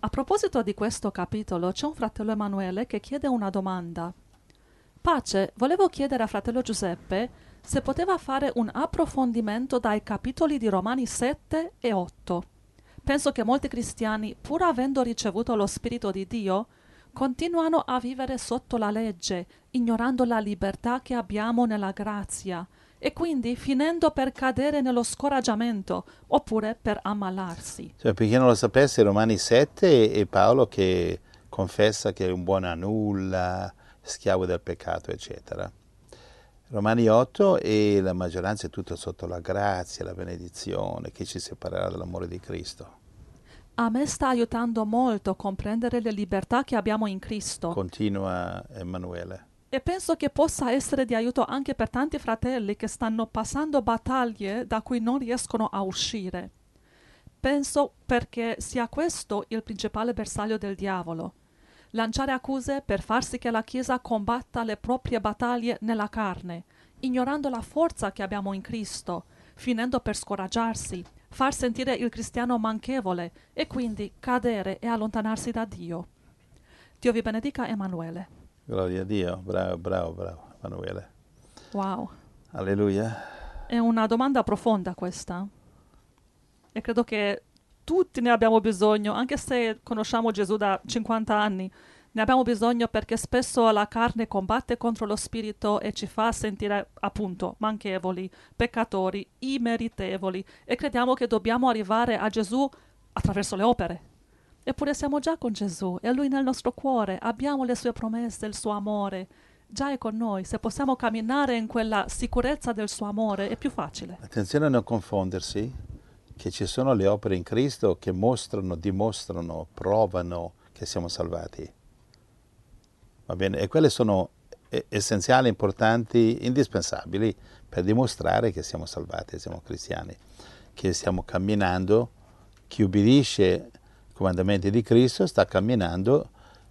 A proposito di questo capitolo, c'è un fratello Emanuele che chiede una domanda. Pace, volevo chiedere a fratello Giuseppe se poteva fare un approfondimento dai capitoli di Romani 7 e 8. Penso che molti cristiani, pur avendo ricevuto lo Spirito di Dio, continuano a vivere sotto la legge, ignorando la libertà che abbiamo nella grazia e quindi finendo per cadere nello scoraggiamento oppure per ammalarsi. Cioè, per chi non lo sapesse, Romani 7 è Paolo che confessa che è un buono a nulla, schiavo del peccato, eccetera. Romani 8 e la maggioranza è tutto sotto la grazia, la benedizione, che ci separerà dall'amore di Cristo. A me sta aiutando molto a comprendere le libertà che abbiamo in Cristo. Continua Emanuele. E penso che possa essere di aiuto anche per tanti fratelli che stanno passando battaglie da cui non riescono a uscire. Penso perché sia questo il principale bersaglio del diavolo. Lanciare accuse per far sì che la Chiesa combatta le proprie battaglie nella carne, ignorando la forza che abbiamo in Cristo, finendo per scoraggiarsi, far sentire il cristiano manchevole e quindi cadere e allontanarsi da Dio. Dio vi benedica, Emanuele. Gloria a Dio, bravo, Emanuele. Wow. Alleluia. È una domanda profonda questa. E credo che tutti ne abbiamo bisogno, anche se conosciamo Gesù da 50 anni. Ne abbiamo bisogno perché spesso la carne combatte contro lo spirito e ci fa sentire appunto manchevoli, peccatori, immeritevoli e crediamo che dobbiamo arrivare a Gesù attraverso le opere. Eppure siamo già con Gesù, è Lui nel nostro cuore, abbiamo le sue promesse, il suo amore. Già è con noi, se possiamo camminare in quella sicurezza del suo amore è più facile. Attenzione a non confondersi, che ci sono le opere in Cristo che mostrano, dimostrano, provano che siamo salvati. Va bene? E quelle sono essenziali, importanti, indispensabili per dimostrare che siamo salvati, siamo cristiani, che stiamo camminando. Chi ubbidisce i comandamenti di Cristo sta camminando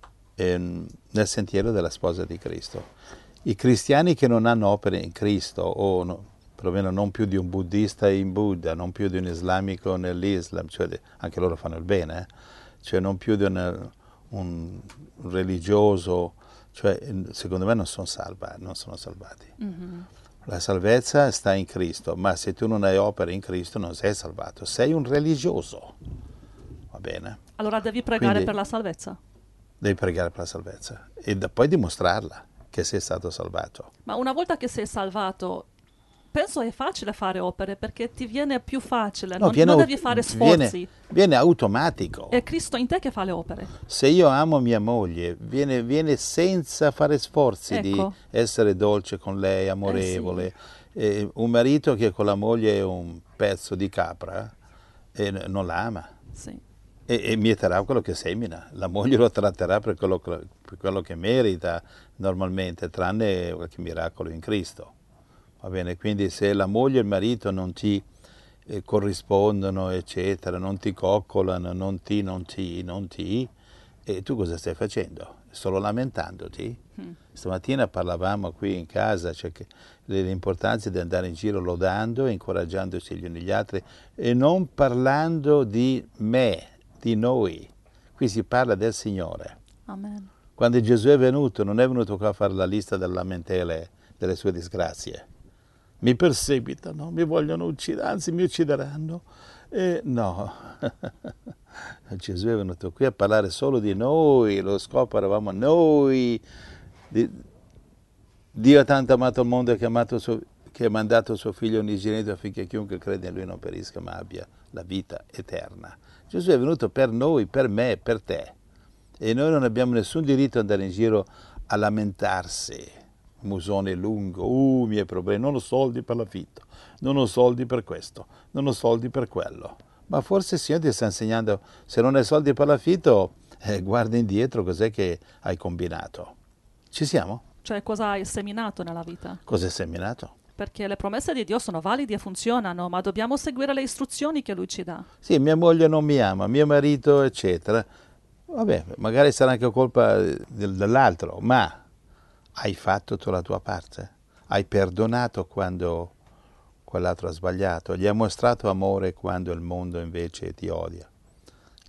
nel sentiero della sposa di Cristo. I cristiani che non hanno opere in Cristo, o provengono non più di un buddista in Buddha, non più di un islamico nell'Islam, cioè anche loro fanno il bene, cioè non più di un religioso, cioè secondo me non sono salvati. Mm-hmm. La salvezza sta in Cristo, ma se tu non hai opere in Cristo non sei salvato, sei un religioso, va bene? Allora devi pregare Quindi per la salvezza. devi pregare per la salvezza e poi dimostrarla che sei stato salvato. Ma una volta che sei salvato, penso è facile fare opere perché ti viene più facile, No, non devi fare sforzi. Viene automatico. È Cristo in te che fa le opere. Se io amo mia moglie, viene senza fare sforzi Ecco. di essere dolce con lei, amorevole. Un marito che con la moglie è un pezzo di capra non la ama. Sì. E mieterà quello che semina. La moglie lo tratterà per quello che merita normalmente, tranne qualche miracolo in Cristo. Va bene? Quindi se la moglie e il marito non ti corrispondono, eccetera, non ti coccolano, non ti, e tu cosa stai facendo? Solo lamentandoti? Stamattina parlavamo qui in casa, cioè l'importanza di andare in giro lodando, incoraggiandosi gli uni gli altri e non parlando di me, di noi. Qui si parla del Signore. Amen. Quando Gesù è venuto, non è venuto qua a fare la lista delle lamentele delle sue disgrazie. Mi perseguitano, mi vogliono uccidere, anzi mi uccideranno. No, Gesù è venuto qui a parlare solo di noi, lo scopo eravamo noi. Dio ha tanto amato il mondo che ha mandato suo figlio unigenito affinché chiunque crede in lui non perisca ma abbia la vita eterna. Gesù è venuto per noi, per me, per te. E noi non abbiamo nessun diritto ad andare in giro a lamentarsi, musone lungo, i miei problemi, non ho soldi per l'affitto, non ho soldi per questo, non ho soldi per quello. Ma forse il Signore ti sta insegnando, se non hai soldi per l'affitto, guarda indietro, cos'è che hai combinato. Ci siamo? Cioè cosa hai seminato nella vita? Cos'è seminato? Perché le promesse di Dio sono valide e funzionano, ma dobbiamo seguire le istruzioni che Lui ci dà. Sì, mia moglie non mi ama, mio marito, eccetera. Vabbè, magari sarà anche colpa dell'altro, ma hai fatto tu la tua parte? Hai perdonato quando quell'altro ha sbagliato? Gli hai mostrato amore quando il mondo invece ti odia?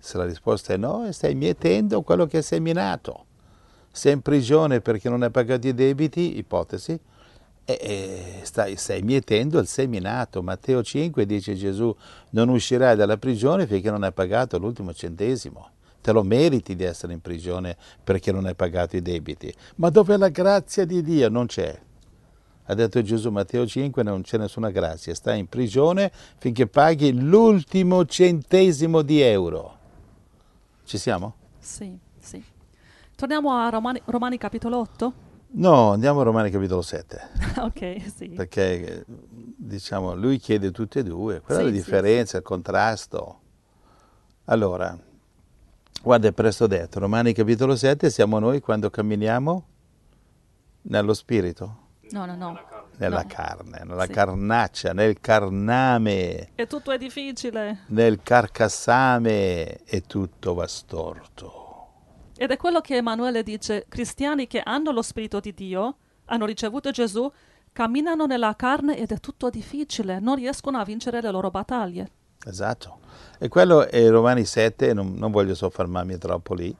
Se la risposta è no, stai mietendo quello che hai seminato. Sei in prigione perché non hai pagato i debiti, ipotesi, e stai mietendo il seminato. Matteo 5 dice Gesù, non uscirai dalla prigione finché non hai pagato l'ultimo centesimo. Te lo meriti di essere in prigione perché non hai pagato i debiti. Ma dov'è la grazia di Dio? Non c'è. Ha detto Gesù, Matteo 5, non c'è nessuna grazia. Stai in prigione finché paghi l'ultimo centesimo di euro. Ci siamo? Sì, sì. Torniamo a Romani capitolo 8? No, andiamo a Romani capitolo 7. Ok, sì. Perché, diciamo, lui chiede tutte e due. Quella è la Sì, differenza, il contrasto. Allora, guarda, è presto detto. Romani capitolo 7 siamo noi quando camminiamo nello spirito. No, no, no. Nella No. carne, nella Sì. carnaccia, nel carname, E tutto è difficile. nel carcassame e tutto va storto. Ed è quello che Emanuele dice, cristiani che hanno lo Spirito di Dio, hanno ricevuto Gesù, camminano nella carne ed è tutto difficile, non riescono a vincere le loro battaglie. Esatto. E quello è Romani 7, non voglio soffermarmi troppo lì.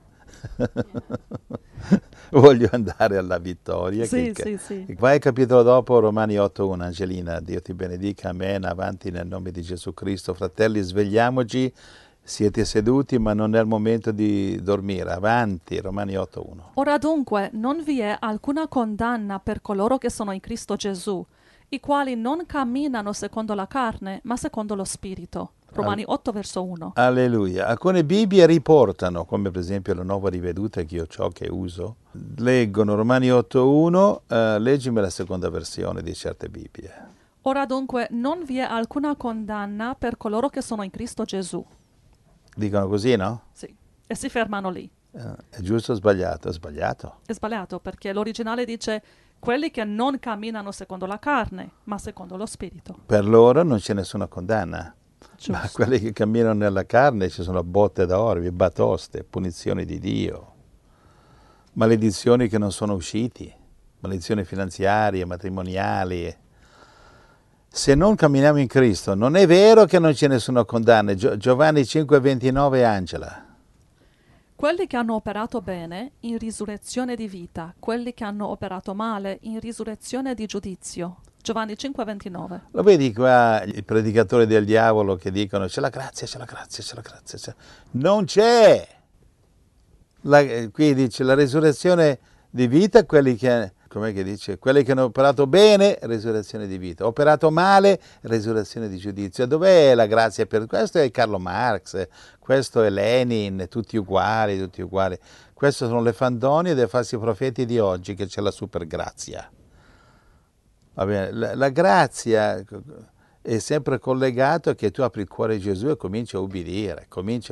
Voglio andare alla vittoria. Sì, sì, sì. Vai al capitolo dopo, Romani 8.1. Angelina, Dio ti benedica, amen, avanti nel nome di Gesù Cristo. Fratelli, svegliamoci, siete seduti, ma non è il momento di dormire. Avanti, Romani 8.1. Ora dunque non vi è alcuna condanna per coloro che sono in Cristo Gesù, i quali non camminano secondo la carne, ma secondo lo Spirito. Romani 8, verso 1. Alleluia. Alcune Bibbie riportano, come per esempio la Nuova Riveduta che io ho, che uso, leggono Romani 8.1, leggimi la seconda versione di certe Bibbie. Ora dunque non vi è alcuna condanna per coloro che sono in Cristo Gesù. Dicono così, no? Sì. E si fermano lì. È giusto o sbagliato? È sbagliato. È sbagliato perché l'originale dice quelli che non camminano secondo la carne, ma secondo lo Spirito. Per loro non c'è nessuna condanna. Giusto. Ma quelli che camminano nella carne ci sono botte d'orbi, batoste, punizioni di Dio, maledizioni che non sono usciti, maledizioni finanziarie, matrimoniali. Se non camminiamo in Cristo, non è vero che non c'è nessuna condanna. Giovanni 5,29, Angela. Quelli che hanno operato bene in risurrezione di vita, quelli che hanno operato male in risurrezione di giudizio. Giovanni 5,29. Lo vedi qua i predicatori del diavolo che dicono c'è la grazia, c'è la grazia, c'è la grazia. Non c'è! Qui dice la risurrezione di vita, quelli che, com'è che dice? Quelli che hanno operato bene, risurrezione di vita. Operato male, risurrezione di giudizio. Dov'è la grazia per questo? È Karl Marx, questo è Lenin, tutti uguali, tutti uguali. Queste sono le fandonie dei falsi profeti di oggi, che c'è la super grazia. Va bene, la grazia è sempre collegata a che tu apri il cuore a Gesù e cominci a ubbidire,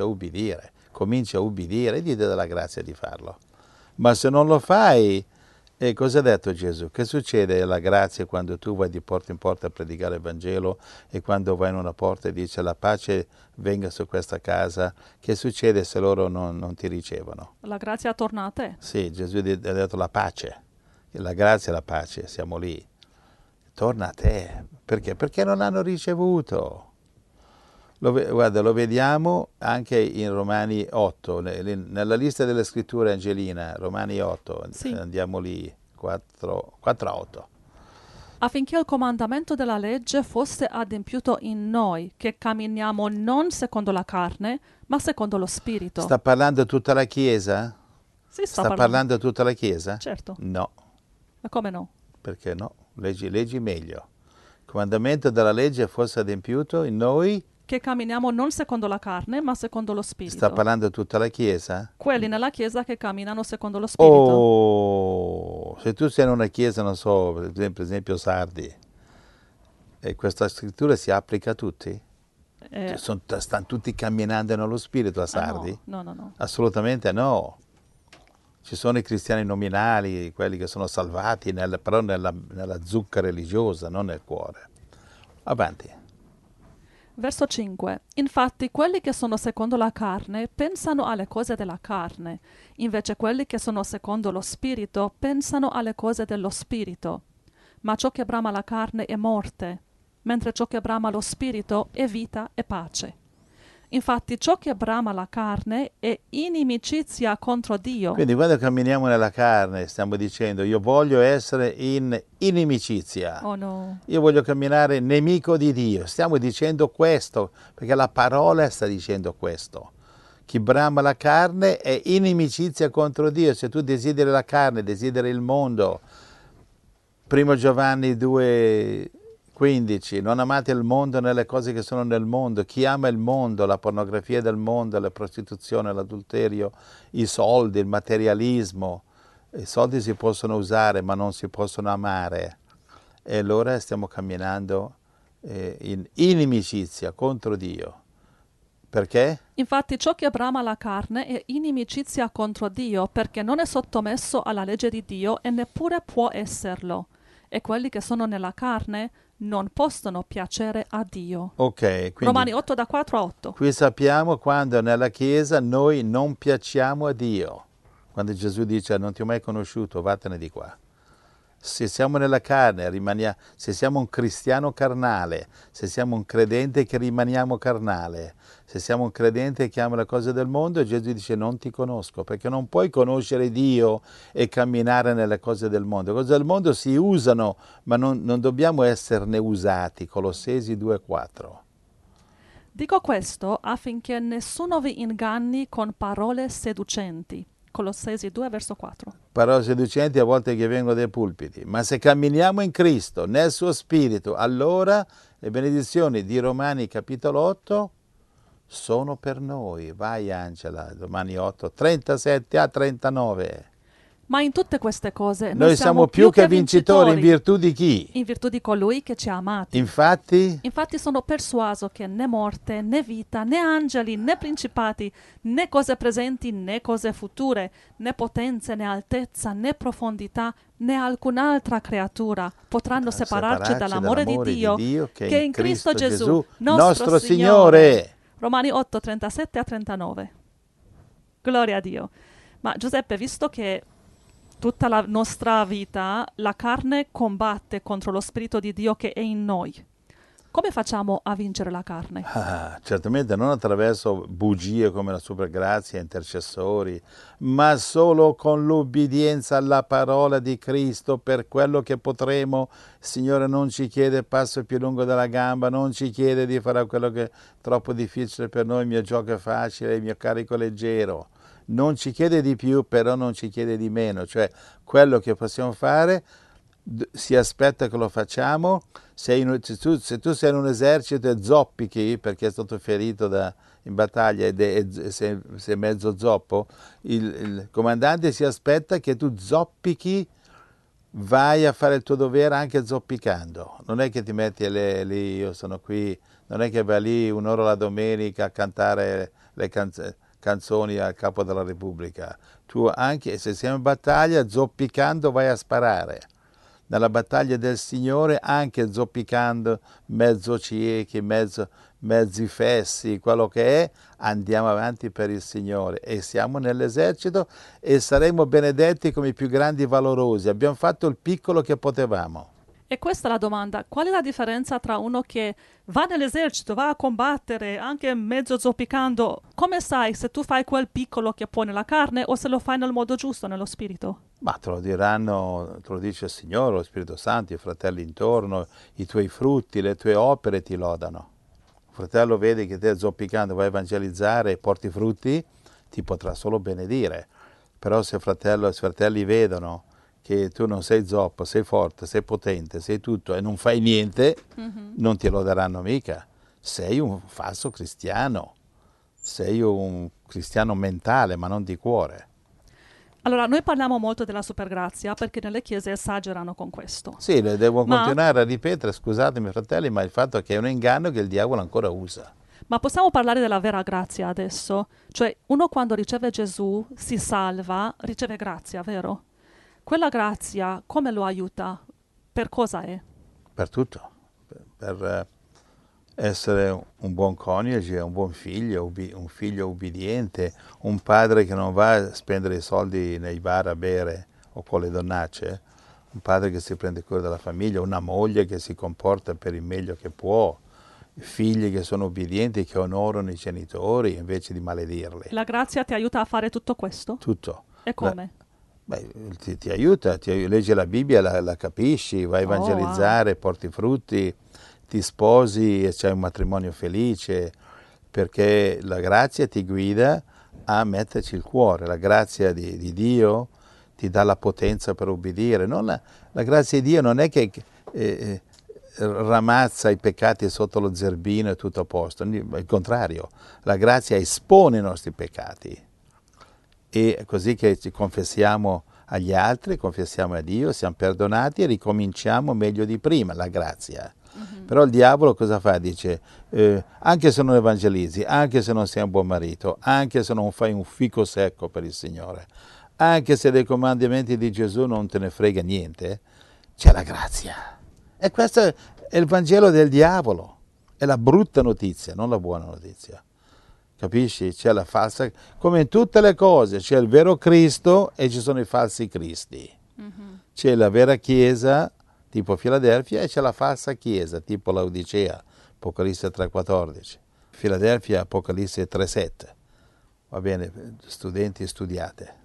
e gli dà la grazia di farlo. Ma se non lo fai, cosa ha detto Gesù? Che succede alla grazia quando tu vai di porta in porta a predicare il Vangelo e quando vai in una porta e dice la pace venga su questa casa? Che succede se loro non ti ricevono? La grazia torna a te. Sì, Gesù ha detto la pace, la grazia e la pace, siamo lì. Torna a te. Perché? Perché non hanno ricevuto. Guarda, lo vediamo anche in Romani 8, nella lista delle scritture, Angelina, Romani 8, Sì. Andiamo lì, 4 a 8. Affinché il comandamento della legge fosse adempiuto in noi, che camminiamo non secondo la carne, ma secondo lo Spirito. Sta parlando tutta la Chiesa? Sì, Sta parlando tutta la Chiesa? Certo. No. Ma come no? Perché no? Leggi meglio. Il comandamento della legge fosse adempiuto in noi? Che camminiamo non secondo la carne, ma secondo lo Spirito. Sta parlando tutta la Chiesa? Quelli nella Chiesa che camminano secondo lo Spirito. Oh, se tu sei in una chiesa, non so, per esempio Sardi, e questa scrittura si applica a tutti? Stanno tutti camminando nello Spirito a Sardi? No. Assolutamente no. Ci sono i cristiani nominali, quelli che sono salvati, però nella zucca religiosa, non nel cuore. Avanti. Verso 5. Infatti quelli che sono secondo la carne pensano alle cose della carne, invece quelli che sono secondo lo Spirito pensano alle cose dello Spirito. Ma ciò che brama la carne è morte, mentre ciò che brama lo Spirito è vita e pace. Infatti ciò che brama la carne è inimicizia contro Dio. Quindi quando camminiamo nella carne stiamo dicendo io voglio essere in inimicizia. Oh no. Io voglio camminare nemico di Dio. Stiamo dicendo questo, perché la parola sta dicendo questo. Chi brama la carne è inimicizia contro Dio. Se tu desideri la carne, desideri il mondo. 1 Giovanni 2,15, non amate il mondo né le cose che sono nel mondo. Chi ama il mondo, la pornografia del mondo, la prostituzione, l'adulterio, i soldi, il materialismo. I soldi si possono usare ma non si possono amare. E allora stiamo camminando in inimicizia contro Dio. Perché? Infatti ciò che brama la carne è inimicizia contro Dio, perché non è sottomesso alla legge di Dio e neppure può esserlo. E quelli che sono nella carne non possono piacere a Dio. Ok, quindi Romani 8 da 4 a 8. qui sappiamo quando nella Chiesa noi non piacciamo a Dio. Quando Gesù dice non ti ho mai conosciuto, vattene di qua. Se siamo nella carne, se siamo un cristiano carnale, se siamo un credente che rimaniamo carnale, se siamo un credente che ama le cose del mondo, Gesù dice non ti conosco, perché non puoi conoscere Dio e camminare nelle cose del mondo. Le cose del mondo si usano, ma non dobbiamo esserne usati. Colossesi 2,4. Dico questo affinché nessuno vi inganni con parole seducenti. Colossesi 2 verso 4. Parole seducenti a volte che vengono dai pulpiti, ma se camminiamo in Cristo, nel suo Spirito, allora le benedizioni di Romani capitolo 8 sono per noi. Vai Angela, Romani 8, 37 a 39. Ma in tutte queste cose Noi siamo più che vincitori in virtù di chi? In virtù di colui che ci ha amati. Infatti sono persuaso che né morte, né vita, né angeli, né principati, né cose presenti, né cose future, né potenze, né altezza, né profondità, né alcun'altra creatura potranno separarci dall'amore di Dio che è in Cristo Gesù, nostro Signore. Romani 8, 37 a 39. Gloria a Dio. Ma Giuseppe, visto che tutta la nostra vita la carne combatte contro lo Spirito di Dio che è in noi, come facciamo a vincere la carne? Certamente non attraverso bugie come la supergrazia, intercessori, ma solo con l'ubbidienza alla parola di Cristo per quello che potremo. Il Signore non ci chiede passo più lungo della gamba, non ci chiede di fare quello che è troppo difficile per noi, il mio gioco è facile, il mio carico è leggero. Non ci chiede di più, però non ci chiede di meno, cioè quello che possiamo fare si aspetta che lo facciamo. Se tu sei in un esercito e zoppichi perché è stato ferito in battaglia e sei mezzo zoppo, il comandante si aspetta che tu zoppichi, vai a fare il tuo dovere anche zoppicando. Non è che ti metti lì, io sono qui, non è che vai lì un'ora la domenica a cantare le canzoni al capo della Repubblica. Tu anche se sei in battaglia, zoppicando vai a sparare. Nella battaglia del Signore, anche zoppicando, mezzo ciechi, mezzi fessi, quello che è, andiamo avanti per il Signore e siamo nell'esercito e saremo benedetti come i più grandi valorosi. Abbiamo fatto il piccolo che potevamo. E questa è la domanda: qual è la differenza tra uno che va nell'esercito, va a combattere anche mezzo zoppicando? Come sai se tu fai quel piccolo che puoi nella carne o se lo fai nel modo giusto, nello spirito? Ma te lo diranno, te lo dice il Signore, lo Spirito Santo, i fratelli intorno, i tuoi frutti, le tue opere ti lodano. Il fratello vede che te zoppicando vai a evangelizzare e porti frutti, ti potrà solo benedire. Però se i fratelli vedono che tu non sei zoppo, sei forte, sei potente, sei tutto e non fai niente, non ti loderanno mica. Sei un falso cristiano, sei un cristiano mentale ma non di cuore. Allora, noi parliamo molto della supergrazia perché nelle chiese esagerano con questo. Sì, devo continuare a ripetere, scusatemi fratelli, ma il fatto è che è un inganno che il diavolo ancora usa. Ma possiamo parlare della vera grazia adesso? Cioè, uno quando riceve Gesù, si salva, riceve grazia, vero? Quella grazia come lo aiuta? Per cosa è? Per tutto, per essere un buon coniuge, un buon figlio, un figlio ubbidiente, un padre che non va a spendere i soldi nei bar a bere o con le donnacce, un padre che si prende cura della famiglia, una moglie che si comporta per il meglio che può, figli che sono obbedienti, che onorano i genitori invece di maledirli. La grazia ti aiuta a fare tutto questo? Tutto. E come? Beh, ti aiuta, leggi la Bibbia, la capisci, vai a Oh, wow. evangelizzare, porti frutti, ti sposi e c'hai un matrimonio felice, perché la grazia ti guida a metterci il cuore. La grazia di Dio ti dà la potenza per obbedire. La grazia di Dio non è che ramazza i peccati sotto lo zerbino e tutto a posto, il contrario, la grazia espone i nostri peccati. E così che ci confessiamo agli altri, confessiamo a Dio, siamo perdonati e ricominciamo meglio di prima, la grazia. Però il diavolo cosa fa? Dice, anche se non evangelizzi, anche se non sei un buon marito, anche se non fai un fico secco per il Signore, anche se dei comandamenti di Gesù non te ne frega niente, c'è la grazia. E questo è il Vangelo del diavolo, è la brutta notizia, non la buona notizia. Capisci? C'è la falsa, come in tutte le cose, c'è il vero Cristo e ci sono i falsi Cristi. C'è la vera Chiesa, tipo Filadelfia, e c'è la falsa Chiesa, tipo Laodicea, Apocalisse 3,14. Filadelfia, Apocalisse 3,7. Va bene, studenti, studiate.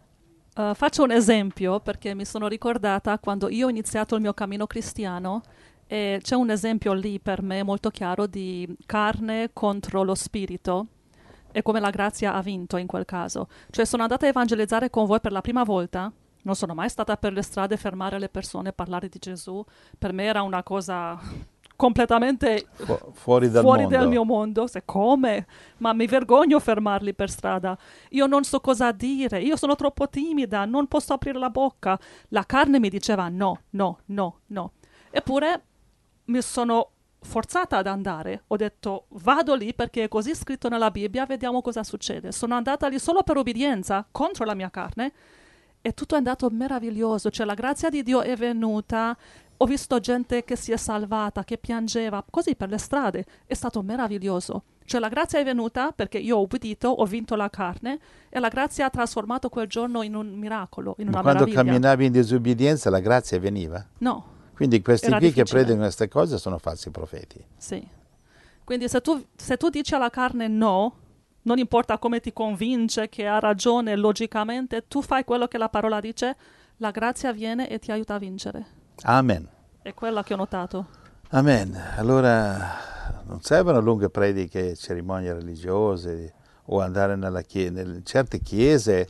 Faccio un esempio perché mi sono ricordata quando io ho iniziato il mio cammino cristiano e c'è un esempio lì per me molto chiaro di carne contro lo spirito e come la grazia ha vinto in quel caso. Cioè sono andata a evangelizzare con voi per la prima volta, non sono mai stata per le strade a fermare le persone, parlare di Gesù. Per me era una cosa completamente fuori dal mondo. Del mio mondo. Come? Ma mi vergogno a fermarli per strada. Io non so cosa dire, io sono troppo timida, non posso aprire la bocca. La carne mi diceva no, no, no, no. Eppure mi sono forzata ad andare. Ho detto vado lì perché è così scritto nella Bibbia, vediamo cosa succede. Sono andata lì solo per obbedienza contro la mia carne e tutto è andato meraviglioso. Cioè la grazia di Dio è venuta. Ho visto gente che si è salvata, che piangeva così per le strade. È stato meraviglioso. Cioè la grazia è venuta perché io ho obbedito, ho vinto la carne e la grazia ha trasformato quel giorno in un miracolo, in una quando meraviglia. camminavi in disobbedienza la grazia veniva? No. Quindi questi Era qui difficile. che predicano queste cose sono falsi profeti. Sì. Quindi se tu dici alla carne no, non importa come ti convince che ha ragione logicamente, tu fai quello che la parola dice, la grazia viene e ti aiuta a vincere. Amen. È quella che ho notato. Amen. Allora non servono lunghe prediche, cerimonie religiose o andare in certe chiese.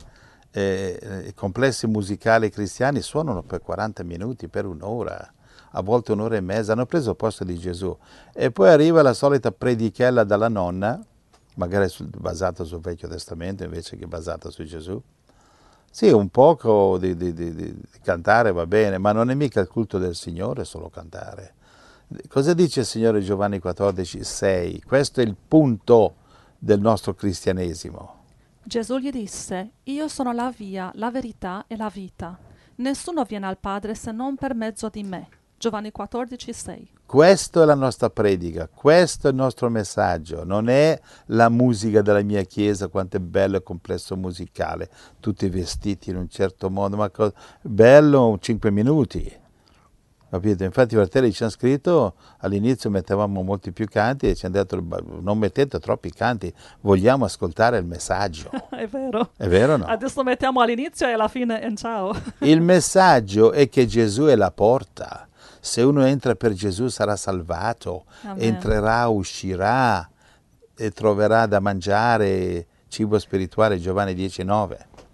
I complessi musicali cristiani suonano per 40 minuti, per un'ora, a volte un'ora e mezza, hanno preso il posto di Gesù. E poi arriva la solita predichella dalla nonna, magari basata sul Vecchio Testamento invece che basata su Gesù. Sì, un poco di cantare va bene, ma non è mica il culto del Signore solo cantare. Cosa dice il Signore Giovanni 14,6? Questo è il punto del nostro cristianesimo. Gesù gli disse, io sono la via, la verità e la vita. Nessuno viene al Padre se non per mezzo di me. Giovanni 14,6. Questa è la nostra predica, questo è il nostro messaggio, non è la musica della mia chiesa, quanto è bello e complesso musicale, tutti vestiti in un certo modo, ma bello 5 minuti, capite? Infatti i fratelli ci hanno scritto, all'inizio mettevamo molti più canti e ci hanno detto non mettete troppi canti, vogliamo ascoltare il messaggio. È vero. È vero o no? Adesso mettiamo all'inizio e alla fine e ciao. Il messaggio è che Gesù è la porta. Se uno entra per Gesù sarà salvato, Amen. entrerà, uscirà e troverà da mangiare cibo spirituale, Giovanni 10,9.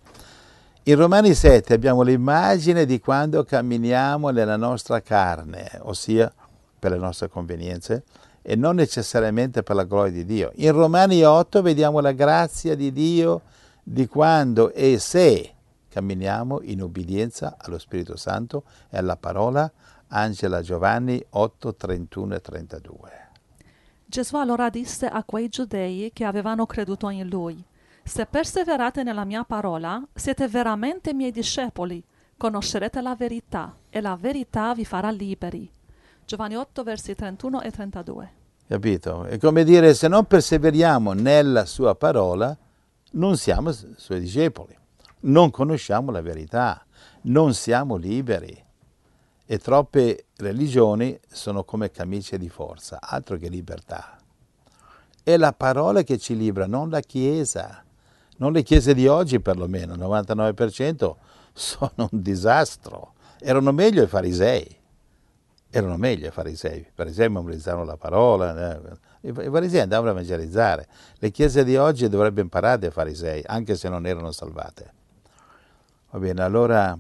In Romani 7 abbiamo l'immagine di quando camminiamo nella nostra carne, ossia per le nostre convenienze, e non necessariamente per la gloria di Dio. In Romani 8 vediamo la grazia di Dio di quando e se camminiamo in obbedienza allo Spirito Santo e alla parola. Angela Giovanni 8, 31 e 32. Gesù allora disse a quei giudei che avevano creduto in lui, se perseverate nella mia parola, siete veramente miei discepoli, conoscerete la verità e la verità vi farà liberi. Giovanni 8, versi 31 e 32. Capito? È come dire, se non perseveriamo nella sua parola, non siamo suoi discepoli, non conosciamo la verità, non siamo liberi. E troppe religioni sono come camicie di forza, altro che libertà. È la parola che ci libera, non la Chiesa. Non le chiese di oggi perlomeno, il 99% sono un disastro. Erano meglio i farisei. Erano meglio i farisei. I farisei memorizzavano la parola. I farisei andavano a evangelizzare. Le chiese di oggi dovrebbero imparare dai farisei, anche se non erano salvate. Va bene, allora,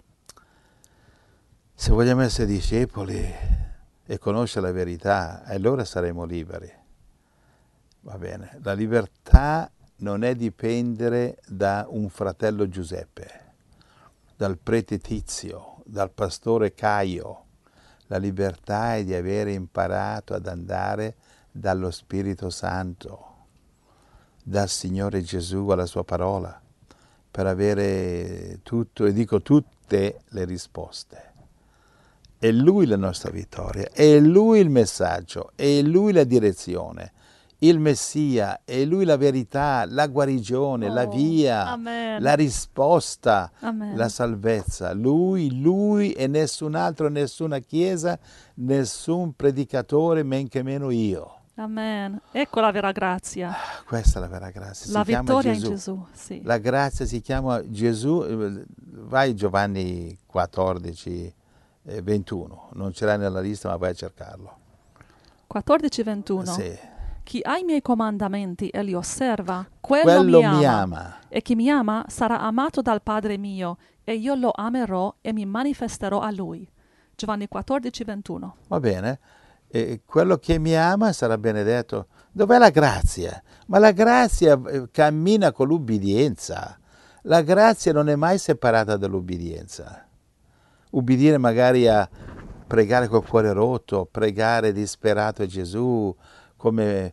se vogliamo essere discepoli e conoscere la verità, allora saremo liberi. Va bene, la libertà non è dipendere da un fratello Giuseppe, dal prete Tizio, dal pastore Caio. La libertà è di avere imparato ad andare dallo Spirito Santo, dal Signore Gesù alla sua parola, per avere tutto, e dico tutte le risposte. È Lui la nostra vittoria, è Lui il messaggio, è Lui la direzione. Il Messia, è Lui la verità, la guarigione, la via, Amen. la risposta, Amen. la salvezza. Lui e nessun altro, nessuna chiesa, nessun predicatore, men che meno io. Amen. Ecco la vera grazia. Questa è la vera grazia. La Si chiama vittoria in Gesù. Gesù, sì. La grazia si chiama Gesù. Vai Giovanni 14, 21. Non ce l'hai nella lista, ma vai a cercarlo. 14:21. Sì. Chi ha i miei comandamenti e li osserva, quello mi ama. E chi mi ama sarà amato dal Padre mio, e io lo amerò e mi manifesterò a lui. Giovanni 14:21. Va bene? E quello che mi ama sarà benedetto. Dov'è la grazia? Ma la grazia cammina con l'ubbidienza. La grazia non è mai separata dall'ubbidienza. Ubbidire magari a pregare col cuore rotto, pregare disperato a Gesù, come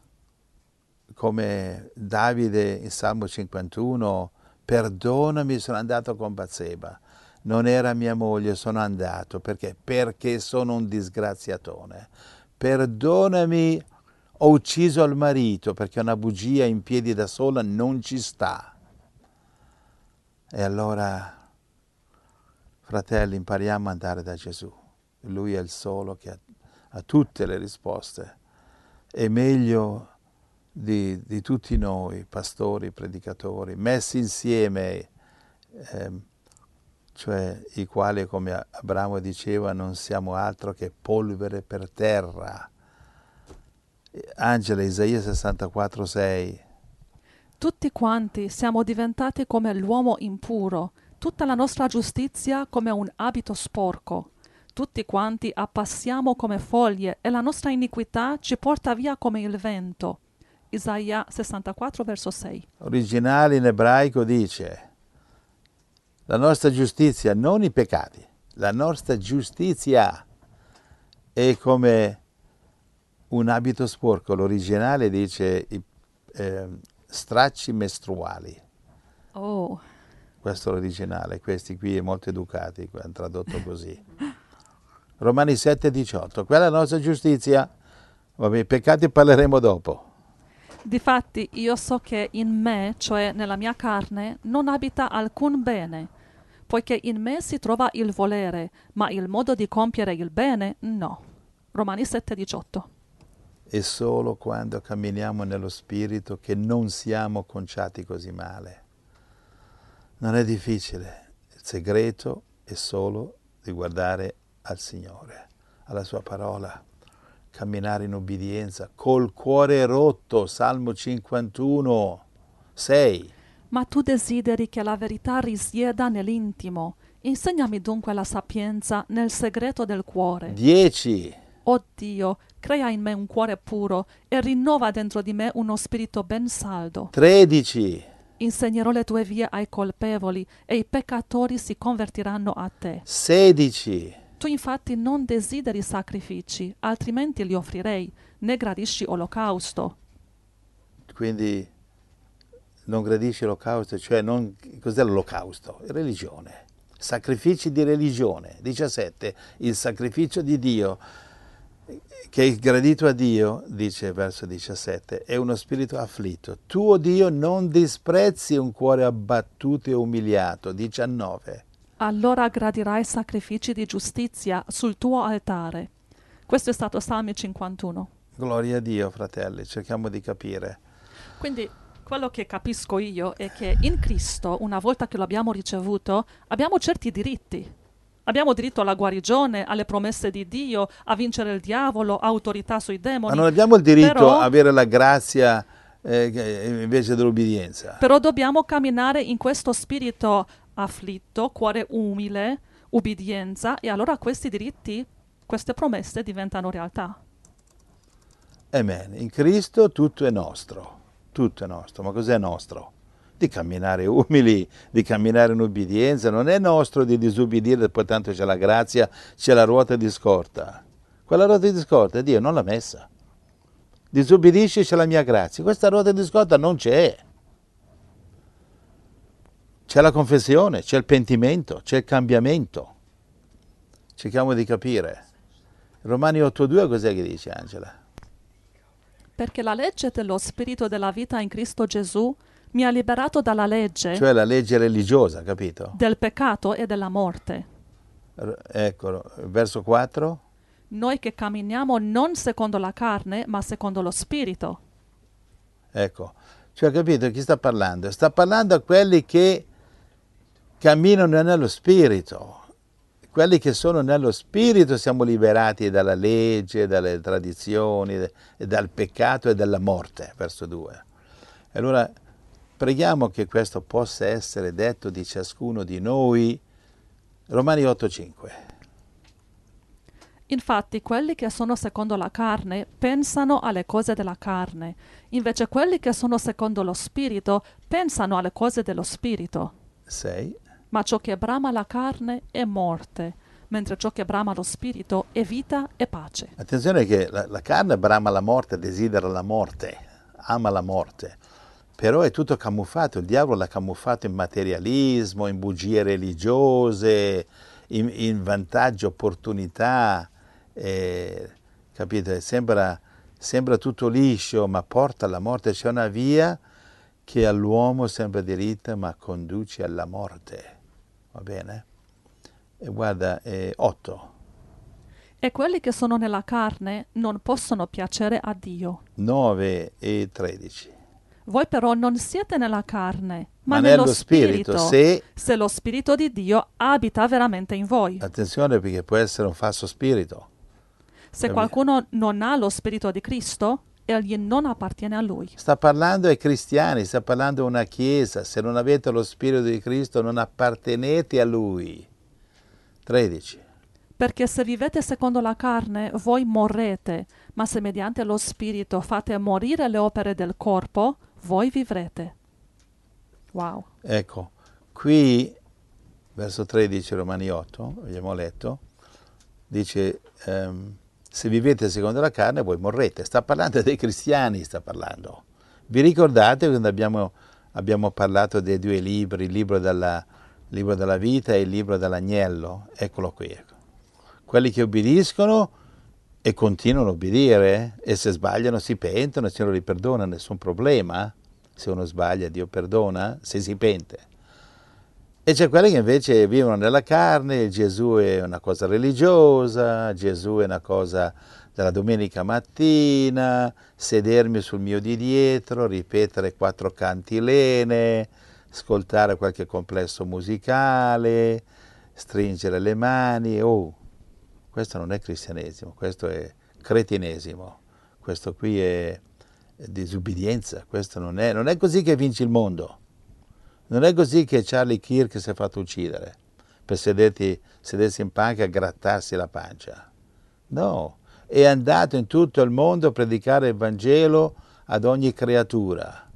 Davide in Salmo 51, perdonami, sono andato con Batseba. Non era mia moglie, sono andato. Perché? Perché sono un disgraziatone. Perdonami, ho ucciso il marito, perché una bugia in piedi da sola non ci sta. E allora, fratelli, impariamo ad andare da Gesù. Lui è il solo che ha tutte le risposte. È meglio di tutti noi, pastori, predicatori, messi insieme, cioè i quali, come Abramo diceva, non siamo altro che polvere per terra. Angela, Isaia 64,6. Tutti quanti siamo diventati come l'uomo impuro, tutta la nostra giustizia come un abito sporco. Tutti quanti appassiamo come foglie e la nostra iniquità ci porta via come il vento. Isaia 64, verso 6. Originale in ebraico dice: la nostra giustizia, non i peccati, la nostra giustizia è come un abito sporco. L'originale dice stracci mestruali. Oh, Questo è l'originale, questi qui molto educati hanno tradotto così. Romani 7,18. Quella è la nostra giustizia. Vabbè, i peccati parleremo dopo. difatti io so che in me, cioè nella mia carne, non abita alcun bene, poiché in me si trova il volere, ma il modo di compiere il bene no. Romani 7,18. È solo quando camminiamo nello Spirito che non siamo conciati così male. Non è difficile. Il segreto è solo di guardare al Signore, alla sua parola, camminare in obbedienza, col cuore rotto, Salmo 51, 6. Ma tu desideri che la verità risieda nell'intimo. Insegnami dunque la sapienza nel segreto del cuore. 10. O Dio, crea in me un cuore puro e rinnova dentro di me uno spirito ben saldo. 13. Insegnerò le tue vie ai colpevoli e i peccatori si convertiranno a te. 16. Tu infatti non desideri sacrifici, altrimenti li offrirei, né gradisci olocausto. Quindi non gradisci l'olocausto, cioè cos'è l'olocausto? Religione. Sacrifici di religione. 17. Il sacrificio di Dio, che è gradito a Dio, dice verso 17, è uno spirito afflitto. Tu, o Dio, non disprezzi un cuore abbattuto e umiliato. 19. allora gradirai sacrifici di giustizia sul tuo altare. Questo è stato Salmi 51. Gloria a Dio, fratelli, cerchiamo di capire. Quindi quello che capisco io è che in Cristo, una volta che lo abbiamo ricevuto, abbiamo certi diritti. Abbiamo diritto alla guarigione, alle promesse di Dio, a vincere il diavolo, autorità sui Ma demoni. non abbiamo il diritto Però- a avere la grazia invece dell'obbedienza. Però dobbiamo camminare in questo spirito afflitto, cuore umile, ubbidienza, e allora questi diritti, queste promesse diventano realtà. Amen. In Cristo tutto è nostro. Tutto è nostro. Ma cos'è nostro? Di camminare umili, di camminare in ubbidienza. Non è nostro di disubbidire, poi tanto c'è la grazia, c'è la ruota di scorta. Quella ruota di scorta Dio non l'ha messa. Disubbidisci, c'è la mia grazia. Questa ruota di scorta non c'è. C'è la confessione, c'è il pentimento, c'è il cambiamento. Cerchiamo di capire. Romani 8,2 cos'è che dice, Angela? Perché la legge dello spirito della vita in Cristo Gesù mi ha liberato dalla legge Cioè la legge religiosa, capito? del peccato e della morte. Ecco, verso 4. Noi che camminiamo non secondo la carne, ma secondo lo spirito. Ecco, cioè capito chi sta parlando? Sta parlando a quelli che camminano nello spirito. Quelli che sono nello spirito siamo liberati dalla legge, dalle tradizioni, dal peccato e dalla morte, verso 2. E allora preghiamo che questo possa essere detto di ciascuno di noi. Romani 8,5. Infatti quelli che sono secondo la carne pensano alle cose della carne, invece quelli che sono secondo lo spirito pensano alle cose dello spirito. 6. Ma ciò che brama la carne è morte, mentre ciò che brama lo spirito è vita e pace. Attenzione che la carne brama la morte, desidera la morte, ama la morte, però è tutto camuffato, il diavolo l'ha camuffato in materialismo, in bugie religiose, in vantaggi, opportunità, capite? Sembra tutto liscio, ma porta alla morte. C'è una via che all'uomo sembra diritta, ma conduce alla morte, va bene? E guarda, 8. E quelli che sono nella carne non possono piacere a Dio. 9 e 13. Voi però non siete nella carne, ma nello spirito, se lo spirito di Dio abita veramente in voi. Attenzione perché può essere un falso spirito. Se qualcuno non ha lo spirito di Cristo, egli non appartiene a lui. Sta parlando ai cristiani, sta parlando a una chiesa. Se non avete lo spirito di Cristo non appartenete a lui. 13. Perché se vivete secondo la carne, voi morrete, ma se mediante lo spirito fate morire le opere del corpo, voi vivrete. Wow. Ecco, qui, verso 13, Romani 8, abbiamo letto, dice, se vivete secondo la carne voi morrete. Sta parlando dei cristiani, sta parlando. Vi ricordate quando abbiamo parlato dei due libri, il libro della vita e il libro dell'agnello? Eccolo qui. Ecco. Quelli che obbediscono e continuano a obbedire, e se sbagliano si pentono, il Signore li perdona, nessun problema. Se uno sbaglia, Dio perdona, se si pente. E c'è quelli che invece vivono nella carne, Gesù è una cosa religiosa, Gesù è una cosa della domenica mattina, sedermi sul mio di dietro, ripetere 4 cantilene, ascoltare qualche complesso musicale, stringere le mani. Oh, questo non è cristianesimo, questo è cretinesimo, questo qui è disubbidienza, questo non è così che vinci il mondo. Non è così che Charlie Kirk si è fatto uccidere, per sedersi in panca e grattarsi la pancia. No, è andato in tutto il mondo a predicare il Vangelo ad ogni creatura.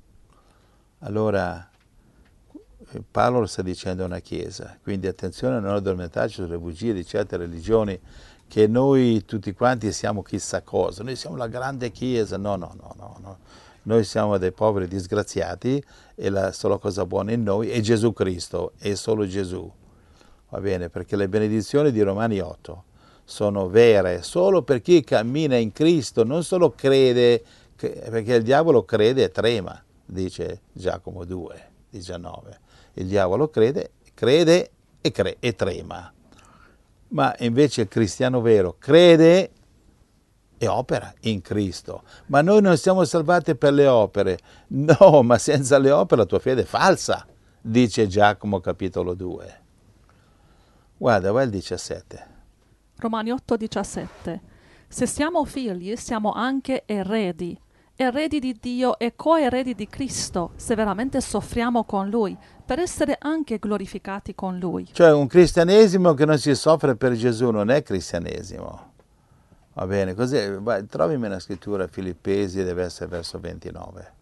Allora, Paolo lo sta dicendo a una chiesa, quindi attenzione a non addormentarci sulle bugie di certe religioni, che noi tutti quanti siamo chissà cosa, noi siamo la grande chiesa, no. Noi siamo dei poveri disgraziati e la sola cosa buona in noi è Gesù Cristo, è solo Gesù. Va bene? Perché le benedizioni di Romani 8 sono vere solo per chi cammina in Cristo, non solo crede, perché il diavolo crede e trema, dice Giacomo 2, 19. Il diavolo crede e trema. Ma invece il cristiano vero crede e opera in Cristo. Ma noi non siamo salvati per le opere. No, ma senza le opere la tua fede è falsa, dice Giacomo capitolo 2. Guarda, vai al 17. Romani 8:17. Se siamo figli, siamo anche eredi di Dio e coeredi di Cristo, se veramente soffriamo con Lui, per essere anche glorificati con Lui. Cioè un cristianesimo che non si soffre per Gesù non è cristianesimo. Va bene, così vai, trovimi una scrittura Filippesi, deve essere verso 29.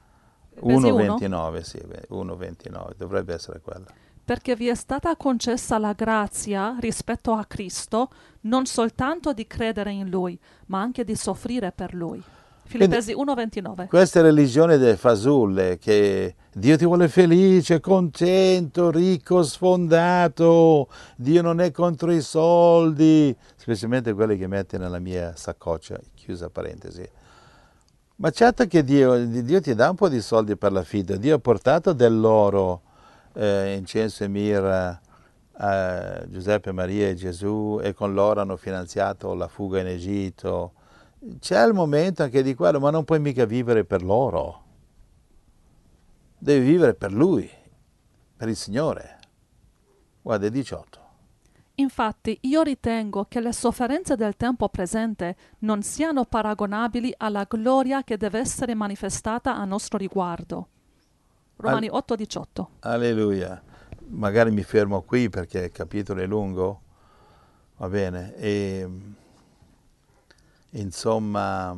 1:29, sì, 1:29, dovrebbe essere quella. Perché vi è stata concessa la grazia rispetto a Cristo, non soltanto di credere in Lui, ma anche di soffrire per Lui. Filippesi 1:29. Queste religioni delle fasulle, che Dio ti vuole felice, contento, ricco, sfondato, Dio non è contro i soldi, specialmente quelli che metti nella mia saccoccia, chiusa parentesi. Ma certo che Dio ti dà un po' di soldi per la fede. Dio ha portato dell'oro, incenso e mirra a Giuseppe, Maria e Gesù, e con l'oro hanno finanziato la fuga in Egitto. C'è il momento anche di quello, ma non puoi mica vivere per l'oro. Devi vivere per Lui, per il Signore. Guarda, 18. Infatti, io ritengo che le sofferenze del tempo presente non siano paragonabili alla gloria che deve essere manifestata a nostro riguardo. Romani 8:18. Alleluia. Magari mi fermo qui perché il capitolo è lungo, va bene, e insomma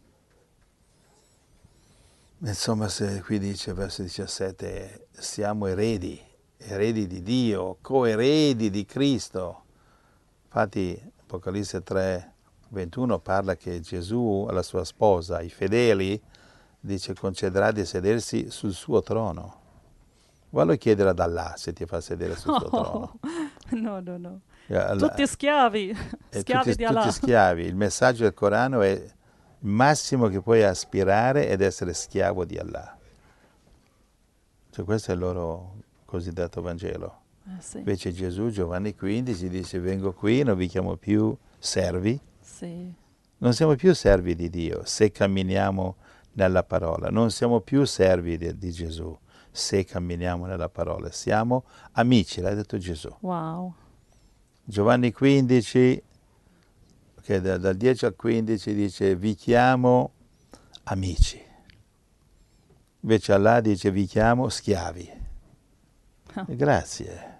se qui dice verso 17, siamo eredi di Dio, coeredi di Cristo. Infatti Apocalisse 3:21 parla che Gesù alla sua sposa, ai fedeli, dice concederà di sedersi sul suo trono. Vallo a chiedere ad Allah se ti fa sedere sul suo trono. No. Tutti schiavi, schiavi di Allah. Tutti schiavi. Il messaggio del Corano è il massimo che puoi aspirare ed essere schiavo di Allah. Cioè questo è il loro cosiddetto Vangelo. Sì. Invece Gesù, Giovanni 15, dice vengo qui, non vi chiamo più servi. Sì. Non siamo più servi di Dio se camminiamo nella parola. Non siamo più servi di Gesù se camminiamo nella parola. Siamo amici, l'ha detto Gesù. Wow. Giovanni 15, che dal 10 al 15 dice vi chiamo amici. Invece Allah dice vi chiamo schiavi. Grazie.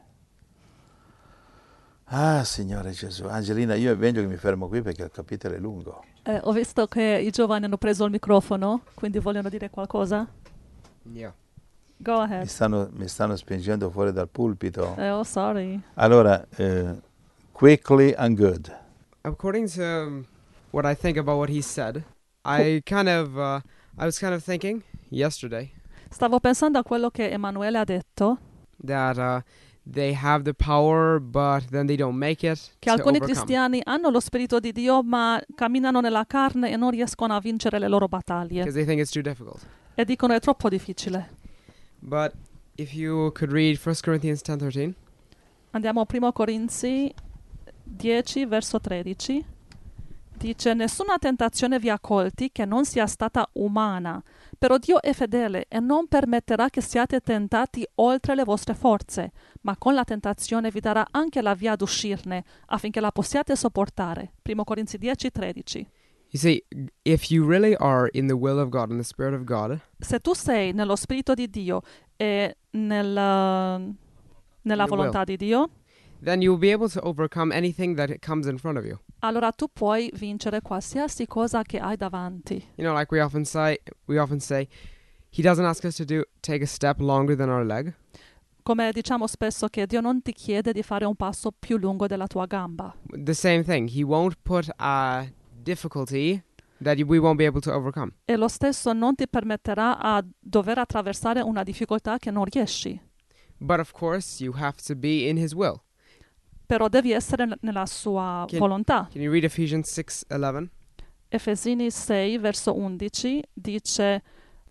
Ah, Signore Gesù. Angelina, io è meglio che mi fermo qui perché il capitolo è lungo. Ho visto che i giovani hanno preso il microfono, quindi vogliono dire qualcosa? Yeah. Go ahead. Mi stanno spingendo fuori dal pulpito. Oh, sorry. Allora, quickly and good. According to what I think about what he said, I was kind of thinking yesterday Stavo pensando a quello che Emanuele ha detto, that they have the power, but then they don't make it che to alcuni overcome. cristiani hanno lo Spirito di Dio, ma camminano nella carne e non riescono a vincere le loro battaglie. Because they think it's too difficult. E dicono è troppo difficile. But if you could read 1 Corinthians 10:13, Andiamo a 1 Corinzi 10, verso 13. Dice, nessuna tentazione vi ha colti che non sia stata umana, però Dio è fedele e non permetterà che siate tentati oltre le vostre forze, ma con la tentazione vi darà anche la via d'uscirne, affinché la possiate sopportare. 1 Corinzi 10, 13. you see, if you really are in the will of God, in the Spirit of God, Se tu sei nello Spirito di Dio e nella volontà di Dio, then you will be able to overcome anything that comes in front of you. allora tu puoi vincere qualsiasi cosa che hai davanti. You know, like we often say, He doesn't ask us to take a step longer than our leg. Come diciamo spesso che Dio non ti chiede di fare un passo più lungo della tua gamba. The same thing. He won't put a difficulty that we won't be able to overcome. E lo stesso non ti permetterà a dover attraversare una difficoltà che non riesci. But of course, you have to be in His will. Però devi essere nella sua volontà. Can you read Ephesians 6:11? Efesini 6, verso 11, dice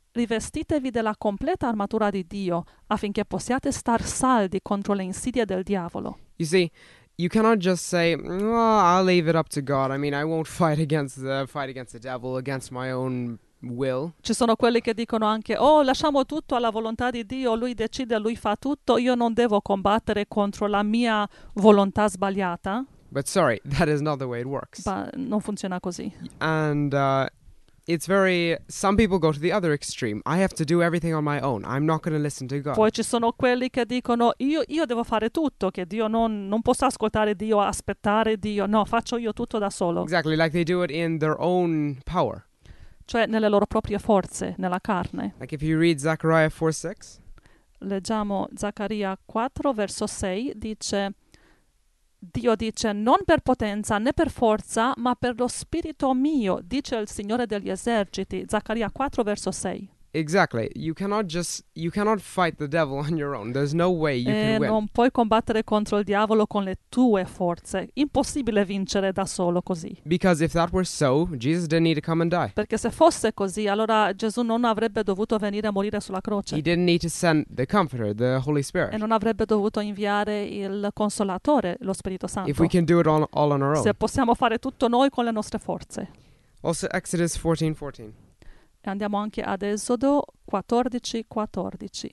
rivestitevi della completa armatura di Dio affinché possiate star saldi contro le insidie del diavolo. You see, you cannot just say, "Oh, I'll leave it up to God. I mean, I won't fight against the devil against my own will." Ci sono quelli che dicono anche, oh, lasciamo tutto alla volontà di Dio, lui decide, lui fa tutto, io non devo combattere contro la mia volontà sbagliata. But sorry, that is not the way it works. Ma non funziona così. And it's some people go to the other extreme. I have to do everything on my own. I'm not going to listen to God. Poi ci sono quelli che dicono, io devo fare tutto, che Dio non posso ascoltare Dio, aspettare Dio, no, faccio io tutto da solo. Exactly, like they do it in their own power. Cioè nelle loro proprie forze, nella carne. Like if you read Zechariah 4:6, Leggiamo Zaccaria 4, verso 6, Dio dice, non per potenza né per forza, ma per lo spirito mio, dice il Signore degli eserciti. Zaccaria 4, verso 6. exactly. You cannot fight the devil on your own. There's no way you E can win. non puoi combattere contro il diavolo con le tue forze. Impossibile vincere da solo così. Because if that were so, Jesus didn't need to come and die. Perché se fosse così, allora Gesù non avrebbe dovuto venire a morire sulla croce. He didn't need to send the Comforter, the Holy E Spirit. non avrebbe dovuto inviare il Consolatore, lo Spirito Santo. If we can do it all on our Se own. possiamo fare tutto noi con le nostre forze. Also Exodus 14:14. E andiamo anche ad Esodo 14, 14.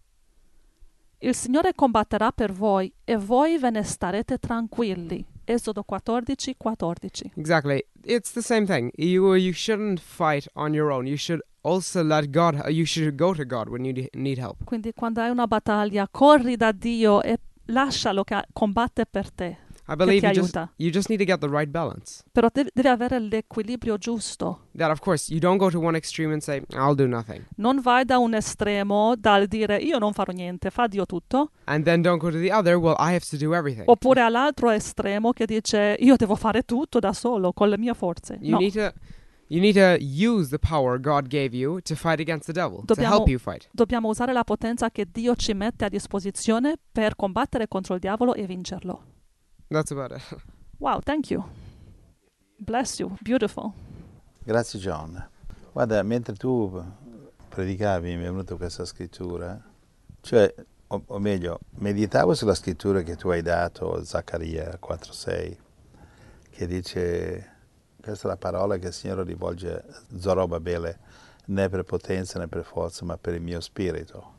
Il Signore combatterà per voi e voi ve ne starete tranquilli. Esodo 14, 14. Exactly. It's the same thing. You shouldn't fight on your own. You should also let God. You should go to God when you need help. Quindi quando hai una battaglia, corri da Dio e lascialo che combatte per te. I believe ti aiuta. you just need to get the right balance. Però devi avere l'equilibrio giusto. That of course you don't go to one extreme and say I'll do nothing, Non vai da un estremo dal dire io non farò niente, fa Dio tutto, and then don't go to the other. Well, I have to do everything. oppure all'altro estremo che dice io devo fare tutto da solo con le mie forze. You No, need to use the power God gave you to fight against the devil, to Dobbiamo- help you fight. dobbiamo usare la potenza che Dio ci mette a disposizione per combattere contro il diavolo e vincerlo. That's about it. Wow, thank you. Bless you. Beautiful. Grazie John. Guarda, mentre tu predicavi mi è venuta questa scrittura, cioè, o meglio, meditavo sulla scrittura che tu hai dato, Zaccaria 4:6, che dice, questa è la parola che il Signore rivolge a Zorobabele, né per potenza né per forza, ma per il mio spirito.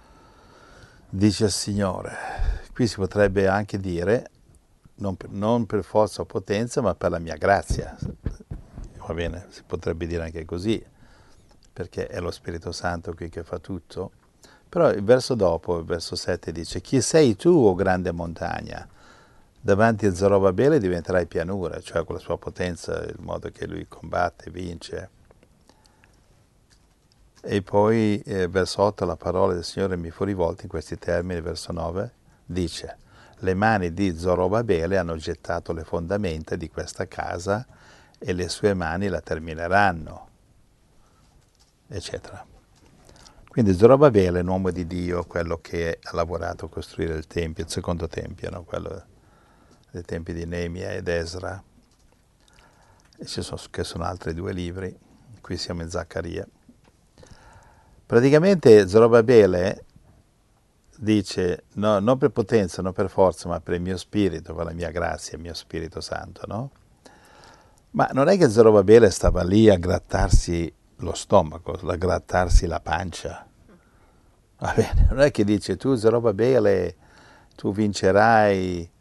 Dice il Signore. Qui si potrebbe anche dire, non per forza o potenza, ma per la mia grazia. Va bene, si potrebbe dire anche così, perché è lo Spirito Santo qui che fa tutto. Però il verso dopo, il verso 7 dice, chi sei tu, o grande montagna? Davanti a Zorobabele diventerai pianura, cioè con la sua potenza, il modo che lui combatte, vince. E poi, verso 8, la parola del Signore mi fu rivolta in questi termini, verso 9, dice, le mani di Zorobabele hanno gettato le fondamenta di questa casa e le sue mani la termineranno, eccetera. Quindi Zorobabele è un uomo di Dio, quello che ha lavorato a costruire il Tempio, il secondo Tempio, no? Quello dei tempi di Neemia ed Esra. E che sono altri due libri, qui siamo in Zaccaria. Praticamente Zorobabele dice, no, non per potenza, non per forza, ma per il mio spirito, per la mia grazia, il mio Spirito Santo, no? Ma non è che Zorobabele stava lì a grattarsi lo stomaco, a grattarsi la pancia. Va bene, non è che dice, tu Zorobabele, tu vincerai,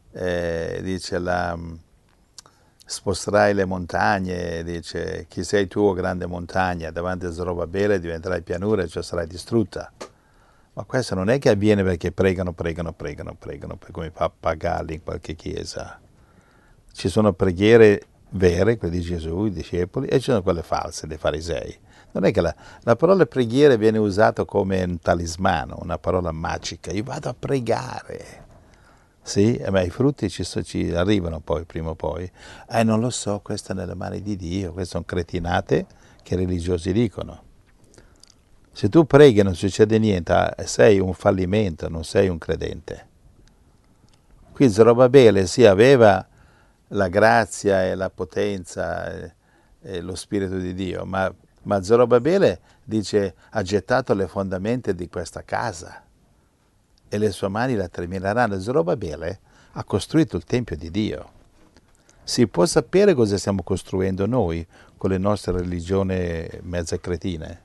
dice, sposterai le montagne, dice, chi sei tu, o grande montagna, davanti a Zorobabele diventerai pianura, cioè sarai distrutta. Ma questo non è che avviene perché pregano come i pappagalli in qualche chiesa. Ci sono preghiere vere, quelle di Gesù, i discepoli, e ci sono quelle false dei farisei. Non è che la parola preghiera viene usata come un talismano, una parola magica. Io vado a pregare. Sì, ma i frutti ci arrivano poi, prima o poi. Non lo so, questo è nelle mani di Dio. Queste sono cretinate che i religiosi dicono. Se tu preghi e non succede niente, sei un fallimento, non sei un credente. Qui Zorobabele sì, aveva la grazia e la potenza e lo Spirito di Dio, ma Zorobabele dice, ha gettato le fondamenta di questa casa e le sue mani la termineranno. Zorobabele ha costruito il Tempio di Dio. Si può sapere cosa stiamo costruendo noi con le nostre religioni mezze cretine?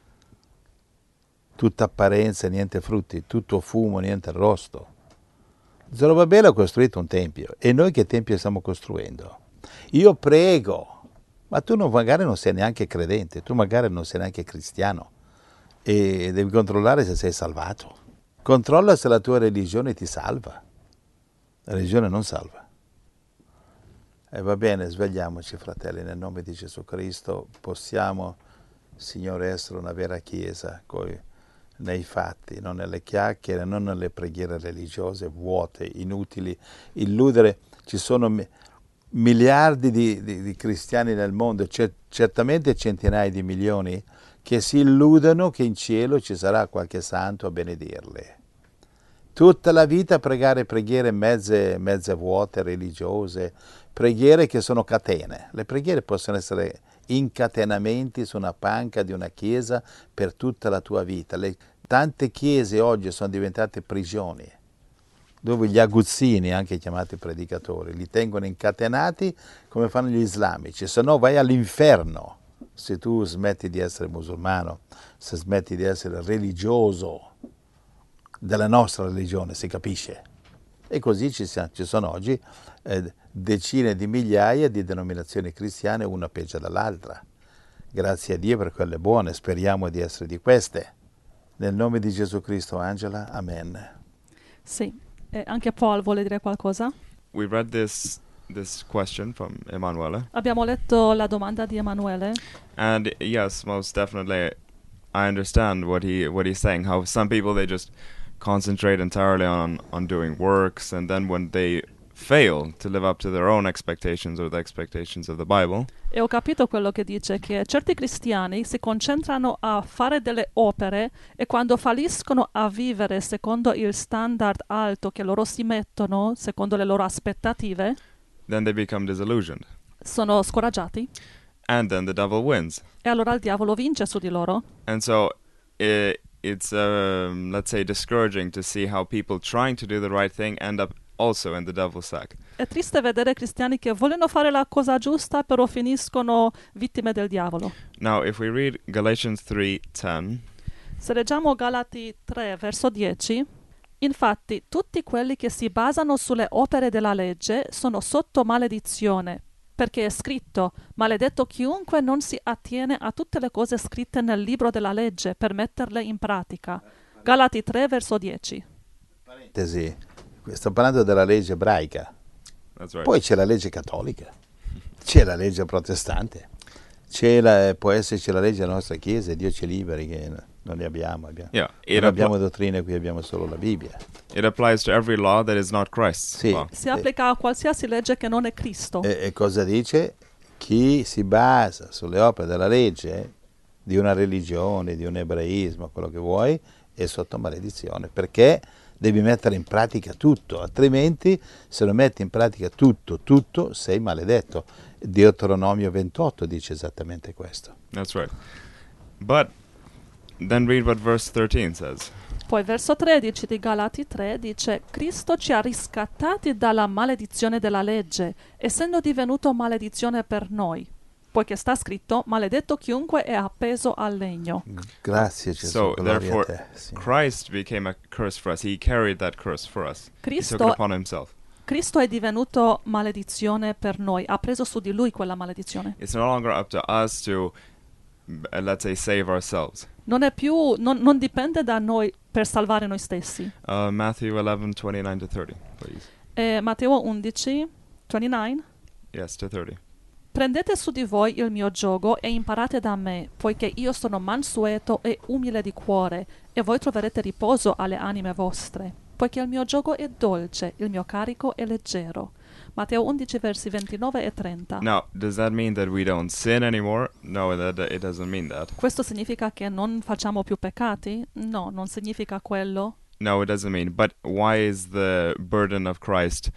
Tutta apparenza, niente frutti, tutto fumo, niente arrosto. Zorobabele ha costruito un tempio e noi che tempio stiamo costruendo? Io prego, ma tu magari non sei neanche credente, tu magari non sei neanche cristiano e devi controllare se sei salvato. Controlla se la tua religione ti salva. La religione non salva. E va bene, svegliamoci fratelli, nel nome di Gesù Cristo possiamo, Signore, essere una vera Chiesa nei fatti, non nelle chiacchiere, non nelle preghiere religiose vuote, inutili, illudere. Ci sono miliardi di cristiani nel mondo, certamente centinaia di milioni, che si illudono che in cielo ci sarà qualche santo a benedirli. Tutta la vita pregare preghiere mezze vuote, religiose, preghiere che sono catene. Le preghiere possono essere incatenamenti su una panca di una chiesa per tutta la tua vita. Tante chiese oggi sono diventate prigioni, dove gli aguzzini, anche chiamati predicatori, li tengono incatenati come fanno gli islamici, se no vai all'inferno se tu smetti di essere musulmano, se smetti di essere religioso della nostra religione, si capisce. E così ci sono oggi decine di migliaia di denominazioni cristiane, una peggio dall'altra. Grazie a Dio per quelle buone, speriamo di essere di queste. Nel nome di Gesù Cristo, Angela, amen. Sì, e anche Paul vuole dire qualcosa? We read this question from Emanuele, Abbiamo letto la domanda di Emanuele and yes, most definitely, I understand what he's saying. How some people, they just concentrate entirely on doing works, and then when they fail to live up to their own expectations or the expectations of the Bible, e ho capito quello che dice, che certi cristiani si concentrano a fare delle opere e quando falliscono a vivere secondo il standard alto che loro si mettono, secondo le loro aspettative, then they become disillusioned, sono scoraggiati and then the devil wins. e allora il diavolo vince su di loro. And so it's let's say discouraging to see how people trying to do the right thing end up also in the devil's sack. È triste vedere cristiani che vogliono fare la cosa giusta però finiscono vittime del diavolo. Now, if we read Galatians 3:10, Se leggiamo Galati 3, verso 10, infatti tutti quelli che si basano sulle opere della legge sono sotto maledizione, perché è scritto, maledetto chiunque non si attiene a tutte le cose scritte nel libro della legge per metterle in pratica. Galati 3, verso 10. Parentesi, sto parlando della legge ebraica, that's right. poi c'è la legge cattolica, c'è la legge protestante, può esserci la legge della nostra Chiesa, Dio ci liberi che non ne abbiamo. Yeah, Non abbiamo dottrine, qui abbiamo solo la Bibbia. it applies to every law that is not Christ's Sì. law. Si applica a qualsiasi legge che non è Cristo. E cosa dice? Chi si basa sulle opere della legge, di una religione, di un ebraismo, quello che vuoi, è sotto maledizione, perché devi mettere in pratica tutto, altrimenti se lo metti in pratica tutto, sei maledetto. Deuteronomio 28 dice esattamente questo. That's right. But then read what verse 13 says. Poi verso 13 di Galati 3 dice Cristo ci ha riscattati dalla maledizione della legge, essendo divenuto maledizione per noi, poiché sta scritto maledetto chiunque è appeso al legno. Grazie Gesù, So, gloria a therefore, te. Sì. Christ became a curse for us. He carried that curse for us. He took it Cristo, upon himself. Cristo è divenuto maledizione per noi, ha preso su di lui quella maledizione. It's no longer up to us to, let's say, save ourselves. Non è più, non dipende da noi per salvare noi stessi. Matthew 11:29-30, please. Matteo 11, 29. Yes, to 30. Prendete su di voi il mio giogo e imparate da me, poiché io sono mansueto e umile di cuore, e voi troverete riposo alle anime vostre, poiché il mio giogo è dolce, il mio carico è leggero. Matteo 11, versi 29 e 30. Now, does that mean that we don't sin anymore? No, it doesn't mean that. Questo significa che non facciamo più peccati? No, non significa quello. No, it doesn't mean. But why is the burden of Christ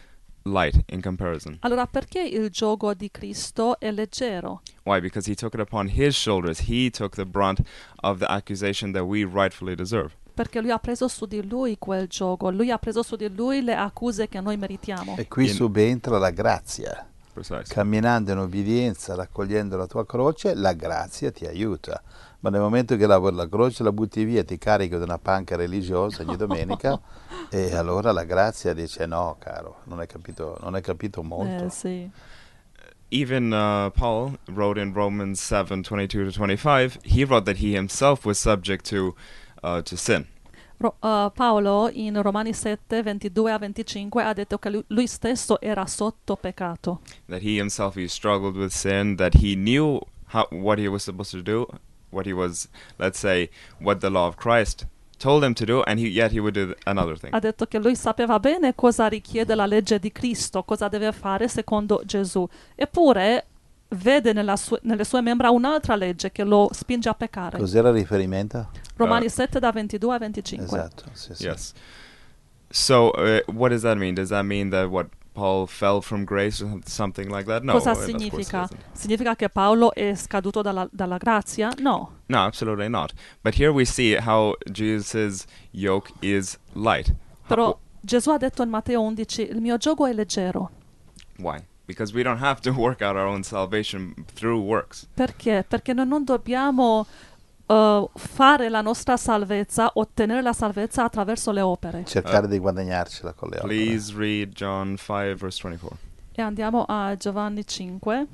light in comparison. Allora perché il giogo di Cristo è leggero? Why? Because he took it upon his shoulders. He took the brunt of the accusation that we rightfully deserve. Perché lui ha preso su di lui quel giogo, lui ha preso su di lui le accuse che noi meritiamo. E qui In- subentra la grazia. Precisely. Camminando in obbedienza, raccogliendo la tua croce, la grazia ti aiuta. Ma nel momento che la croce la butti via, ti carichi di una panca religiosa ogni domenica, e allora la grazia dice no, caro, non hai capito molto. Sì. Even Paul wrote in Romans 7:22-25. He wrote that he himself was subject to sin. Paolo in Romani 7, 22 a 25 ha detto che lui stesso era sotto peccato. That he himself he struggled with sin. That he knew what he was supposed to do. What he was, let's say, what the law of Christ told him to do, and yet he would do another thing. Ha detto che lui sapeva bene cosa richiede la legge di Cristo, cosa deve fare secondo Gesù. Eppure vede nelle sue membra un'altra legge che lo spinge a peccare. Cos'era il riferimento? Romani 7 da 22 a 25. Esatto, sì, sì. Yes. So, what does that mean? Does that mean that Paul fell from grace or something like that? No. Cosa of course it significa? doesn't. Significa che Paolo è scaduto dalla grazia? No. No, absolutely not. But here we see how Jesus' yoke is light. Però Gesù ha detto in Matteo 11, il mio giogo è leggero. Why? Because we don't have to work out our own salvation through works. Perché? Perché noi non dobbiamo fare la nostra salvezza, ottenere la salvezza attraverso le opere. Cercare di guadagnarcela con le opere. Please read John 5, verse 24. E andiamo a Giovanni 5,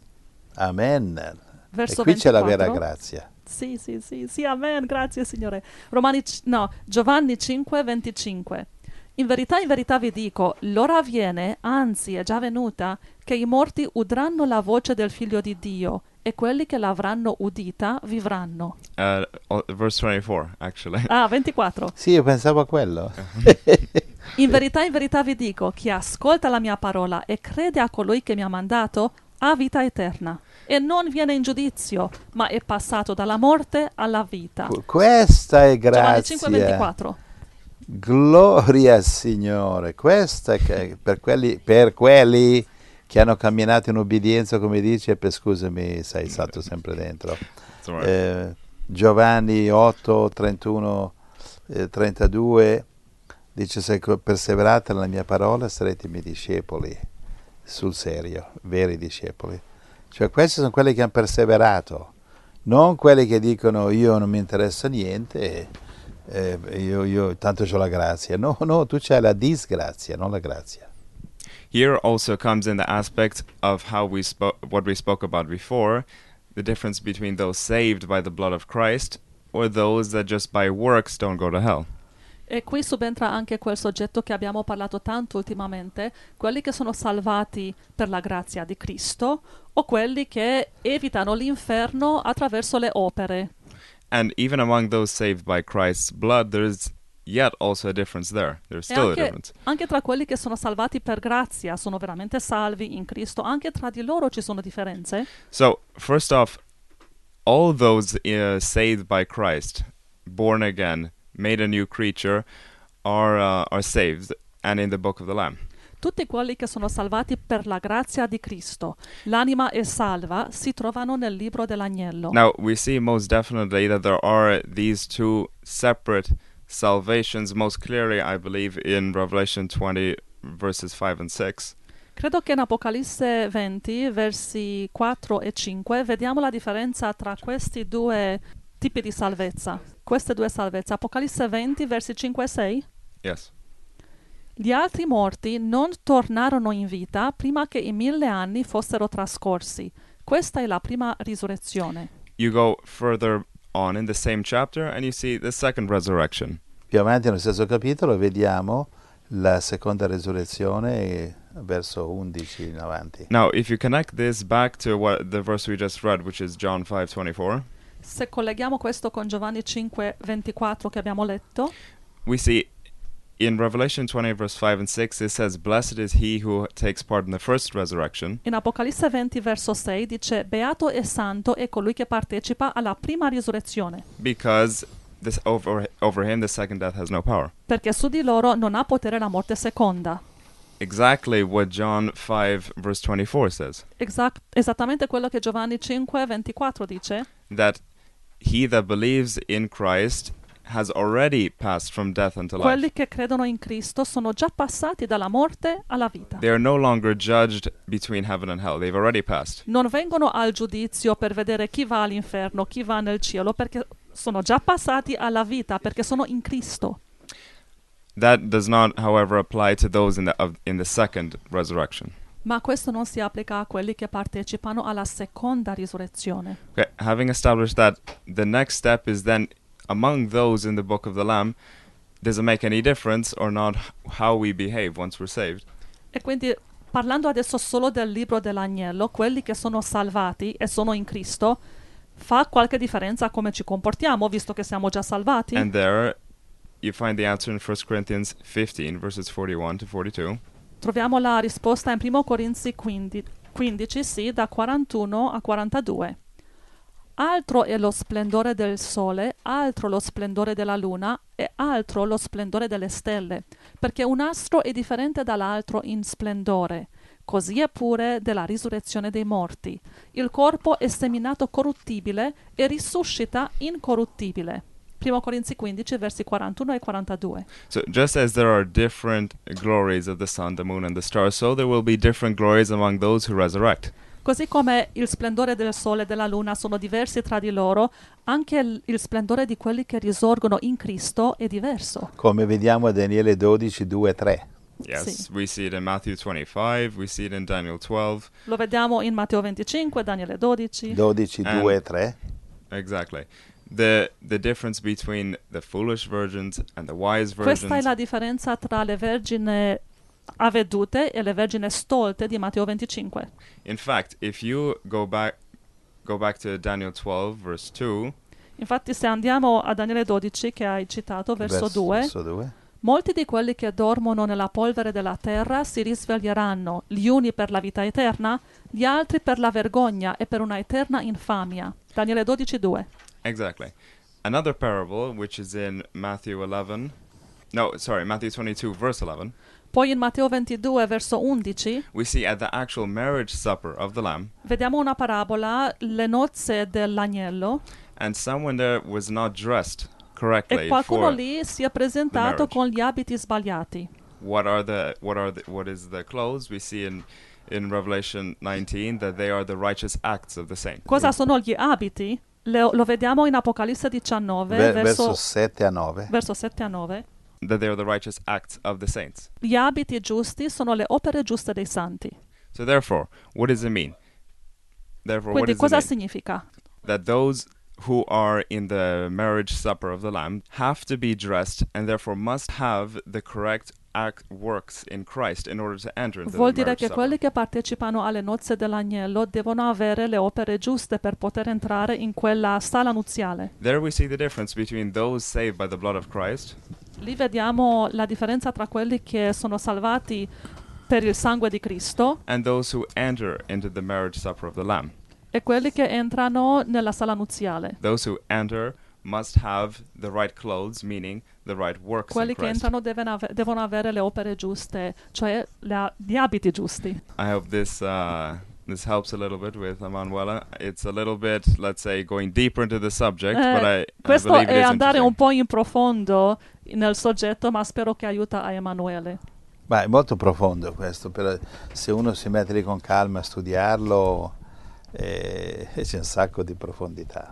Amen. verso E qui c'è la 24. vera grazia. Sì, amen, grazie Signore. Giovanni 5, 25. In verità vi dico, l'ora viene, anzi è già venuta, che i morti udranno la voce del Figlio di Dio, e quelli che l'avranno udita vivranno. Verse 24, actually. 24. Sì, io pensavo a quello. In verità vi dico, chi ascolta la mia parola e crede a colui che mi ha mandato, ha vita eterna. E non viene in giudizio, ma è passato dalla morte alla vita. Questa è Giovanni 5, grazia. 24. Gloria al Signore. Questa è per quelli che hanno camminato in obbedienza, come dice, scusami, sei stato sempre dentro. It's all right. Giovanni 8, 31, 32 dice: se perseverate nella mia parola sarete i miei discepoli, sul serio, veri discepoli. Cioè questi sono quelli che hanno perseverato, non quelli che dicono io non mi interessa niente, io tanto c'ho la grazia. No, tu c'hai la disgrazia, non la grazia. Here also comes in the aspect of how what we spoke about before, the difference between those saved by the blood of Christ or those that just by works don't go to hell. E qui subentra anche quel soggetto che abbiamo parlato tanto ultimamente, quelli che sono salvati per la grazia di Cristo o quelli che evitano l'inferno attraverso le opere. And even among those saved by Christ's blood, there's yet also a difference there. There's E still a difference. anche tra quelli che sono salvati per grazia, sono veramente salvi in Cristo, anche tra di loro ci sono differenze. So, first off, all those saved by Christ, born again, made a new creature, are saved and in the book of the Lamb. Tutti quelli che sono salvati per la grazia di Cristo, l'anima è salva, si trovano nel libro dell'agnello. Now, we see most definitely that there are these two separate salvations, most clearly, I believe, in Revelation 20, verses 5 and 6. Credo che in Apocalisse 20, versi 4 e 5, vediamo la differenza tra questi due tipi di salvezza. Queste due salvezze. Apocalisse 20, versi 5 e 6. Yes. Gli altri morti non tornarono in vita prima che i 1000 anni fossero trascorsi. Questa è la prima risurrezione. You go further on in the same chapter and you see the second resurrection. Più avanti nello stesso capitolo vediamo la seconda resurrezione verso 11 in avanti. Now, if you connect this back to the verse we just read, which is John 5:24, Se colleghiamo questo con Giovanni 5, 24 che abbiamo letto, we see in Revelation 20, verse 5 and 6, it says, "Blessed is he who takes part in the first resurrection." in Apocalisse 20, verso 6 dice «Beato e santo è colui che partecipa alla prima risurrezione, Because over him the second death has no power. perché su di loro non ha potere la morte seconda». exactly what John 5 verse 24 says, Esattamente quello che Giovanni 5:24 dice, that he that believes in Christ has already passed from death unto life. quelli che credono in Cristo sono già passati dalla morte alla vita. They are no longer judged between heaven and hell. They've already passed. Non vengono al giudizio per vedere chi va all'inferno, chi va nel cielo, perché sono già passati alla vita, perché sono in Cristo. That does not, however, apply to those in the second resurrection. Ma questo non si applica a quelli che partecipano alla seconda risurrezione. Okay, having established that, the next step is then among those in the book of the Lamb, does it make any difference or not how we behave once we're saved? E quindi, parlando adesso solo del libro dell'agnello, quelli che sono salvati e sono in Cristo, fa qualche differenza come ci comportiamo, visto che siamo già salvati? And there you find the answer in 1 Corinthians 15, verses 41 to 42. Troviamo la risposta in 1 Corinzi 15, sì, da 41 a 42. Altro è lo splendore del sole, altro lo splendore della luna e altro lo splendore delle stelle, perché un astro è differente dall'altro in splendore. Così è pure della risurrezione dei morti. Il corpo è seminato corruttibile e risuscita incorruttibile. 1 Corinzi 15, versi 41 e 42. So just as there are different glories of the sun, the moon, and the stars, so there will be different glories among those who resurrect. Così come il splendore del sole e della luna sono diversi tra di loro, anche il splendore di quelli che risorgono in Cristo è diverso. Come vediamo a Daniele 12, 2 e 3. Yes, Sì. we see it in Matthew 25, we see it in Daniel 12. Lo vediamo in Matteo 25, Daniele 12. 12, 2 e 3. Exactly. The difference between the foolish virgins and the wise Questa è virgins. la differenza tra le vergini avvedute e le vergini stolte di Matteo 25. In fact, if you go back to Daniel 12, verse 2, Infatti, se andiamo a Daniele 12, che hai citato, verso 2, Verso 2. molti di quelli che dormono nella polvere della terra si risveglieranno, gli uni per la vita eterna, gli altri per la vergogna e per una eterna infamia. Daniele 12, 2. exactly. Another parable, which is in Matthew 22, verse 11, Poi in Matteo 22, verso 11, we see at the actual marriage supper of the Lamb, vediamo una parabola, le nozze dell'agnello, and someone there was not dressed e correctly qualcuno for lì si è presentato marriage. con gli abiti sbagliati. what is the clothes. We see in Revelation 19 that they are the righteous acts of the saint. Cosa sono gli abiti? Lo vediamo in Apocalisse 19, Verso 7 a 9. verso 7 a 9. That they are the righteous acts of the saints. Gli abiti giusti sono le opere giuste dei santi. So therefore, what does it mean? Therefore, what Quindi does cosa it mean? significa? That those who are in the marriage supper of the Lamb have to be dressed and therefore must have the correct works in Christ in order to enter into Vuol the dire marriage che quelli supper. che partecipano alle nozze dell'agnello devono avere le opere giuste per poter entrare in quella sala nuziale. There we see the difference between those saved by the blood of Christ Lì vediamo la differenza tra quelli che sono salvati per il sangue di Cristo and those who enter into the marriage supper of the Lamb. e quelli che entrano nella sala nuziale. Those who enter must have the right clothes, meaning the right works Quelli in che Christ. entrano devono avere le opere giuste, cioè gli abiti giusti. I hope this helps a little bit with Emanuela. It's a little bit, let's say, going deeper into the subject, but I Questo believe it è is andare un interesting. po' in profondo nel soggetto, ma spero che aiuta a Emanuele. Ma è molto profondo questo, se uno si mette lì con calma a studiarlo c'è un sacco di profondità.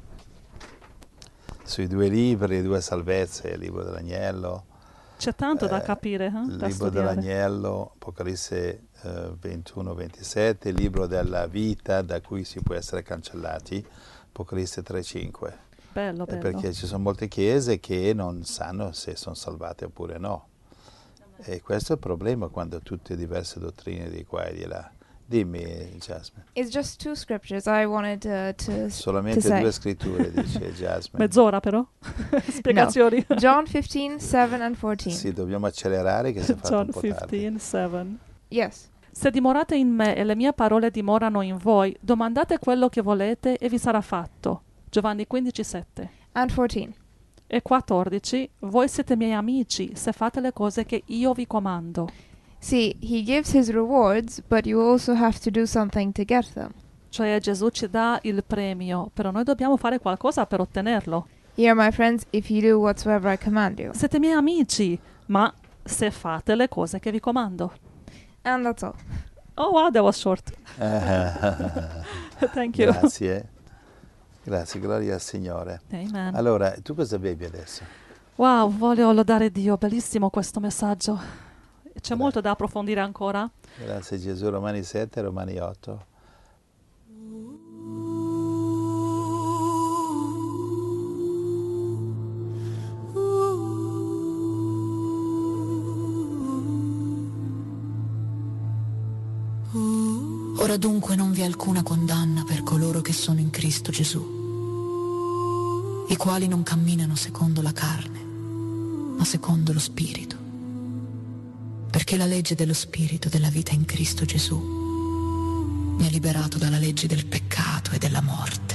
Sui due libri, due salvezze, il libro dell'agnello, C'è tanto da capire, il da libro studiare. dell'agnello, Apocalisse 21-27, il libro della vita da cui si può essere cancellati, Apocalisse 3-5. Bello, bello. Perché ci sono molte chiese che non sanno se sono salvate oppure no. E questo è il problema quando tutte diverse dottrine di qua e di là. Dimmi, Jasmine. It's just two scriptures I wanted to Solamente say. due scritture, dice Jasmine. Mezz'ora però? Spiegazioni. John 15, 7 and 14. Sì, dobbiamo accelerare che si è fatto John un po' tardi. 15, 7. Yes. Se dimorate in me e le mie parole dimorano in voi, domandate quello che volete e vi sarà fatto. Giovanni 15, 7. And 14. E 14. Voi siete miei amici se fate le cose che io vi comando. See, he gives his rewards, but you also have to do something to get them. Cioè Gesù ci dà il premio, però noi dobbiamo fare qualcosa per ottenerlo. Ye are my friends if you do whatsoever I command you. Siete miei amici, ma se fate le cose che vi comando. And that's all. Oh wow, that was short. Thank you. Grazie. Grazie, gloria al Signore. Amen. Allora, tu cosa bevi adesso? Wow, voglio lodare Dio, bellissimo questo messaggio. C'è molto da approfondire ancora. Grazie Gesù, Romani 7, Romani 8. Ora dunque non vi è alcuna condanna per coloro che sono in Cristo Gesù, i quali non camminano secondo la carne, ma secondo lo Spirito. Perché la legge dello Spirito della vita in Cristo Gesù mi ha liberato dalla legge del peccato e della morte.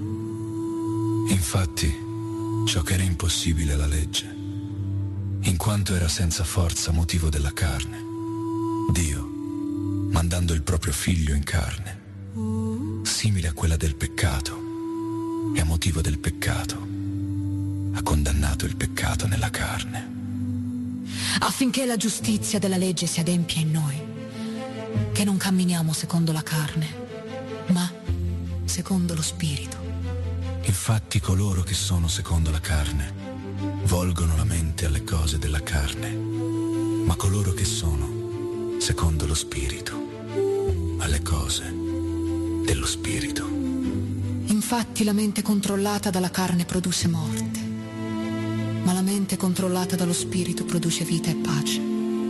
Infatti, ciò che era impossibile alla legge, in quanto era senza forza a motivo della carne, Dio, mandando il proprio figlio in carne, simile a quella del peccato, e a motivo del peccato, ha condannato il peccato nella carne. Affinché la giustizia della legge si adempia in noi, che non camminiamo secondo la carne, ma secondo lo Spirito. Infatti coloro che sono secondo la carne volgono la mente alle cose della carne, ma coloro che sono secondo lo Spirito alle cose dello Spirito. Infatti la mente controllata dalla carne produce morte, ma la mente controllata dallo Spirito produce vita e pace.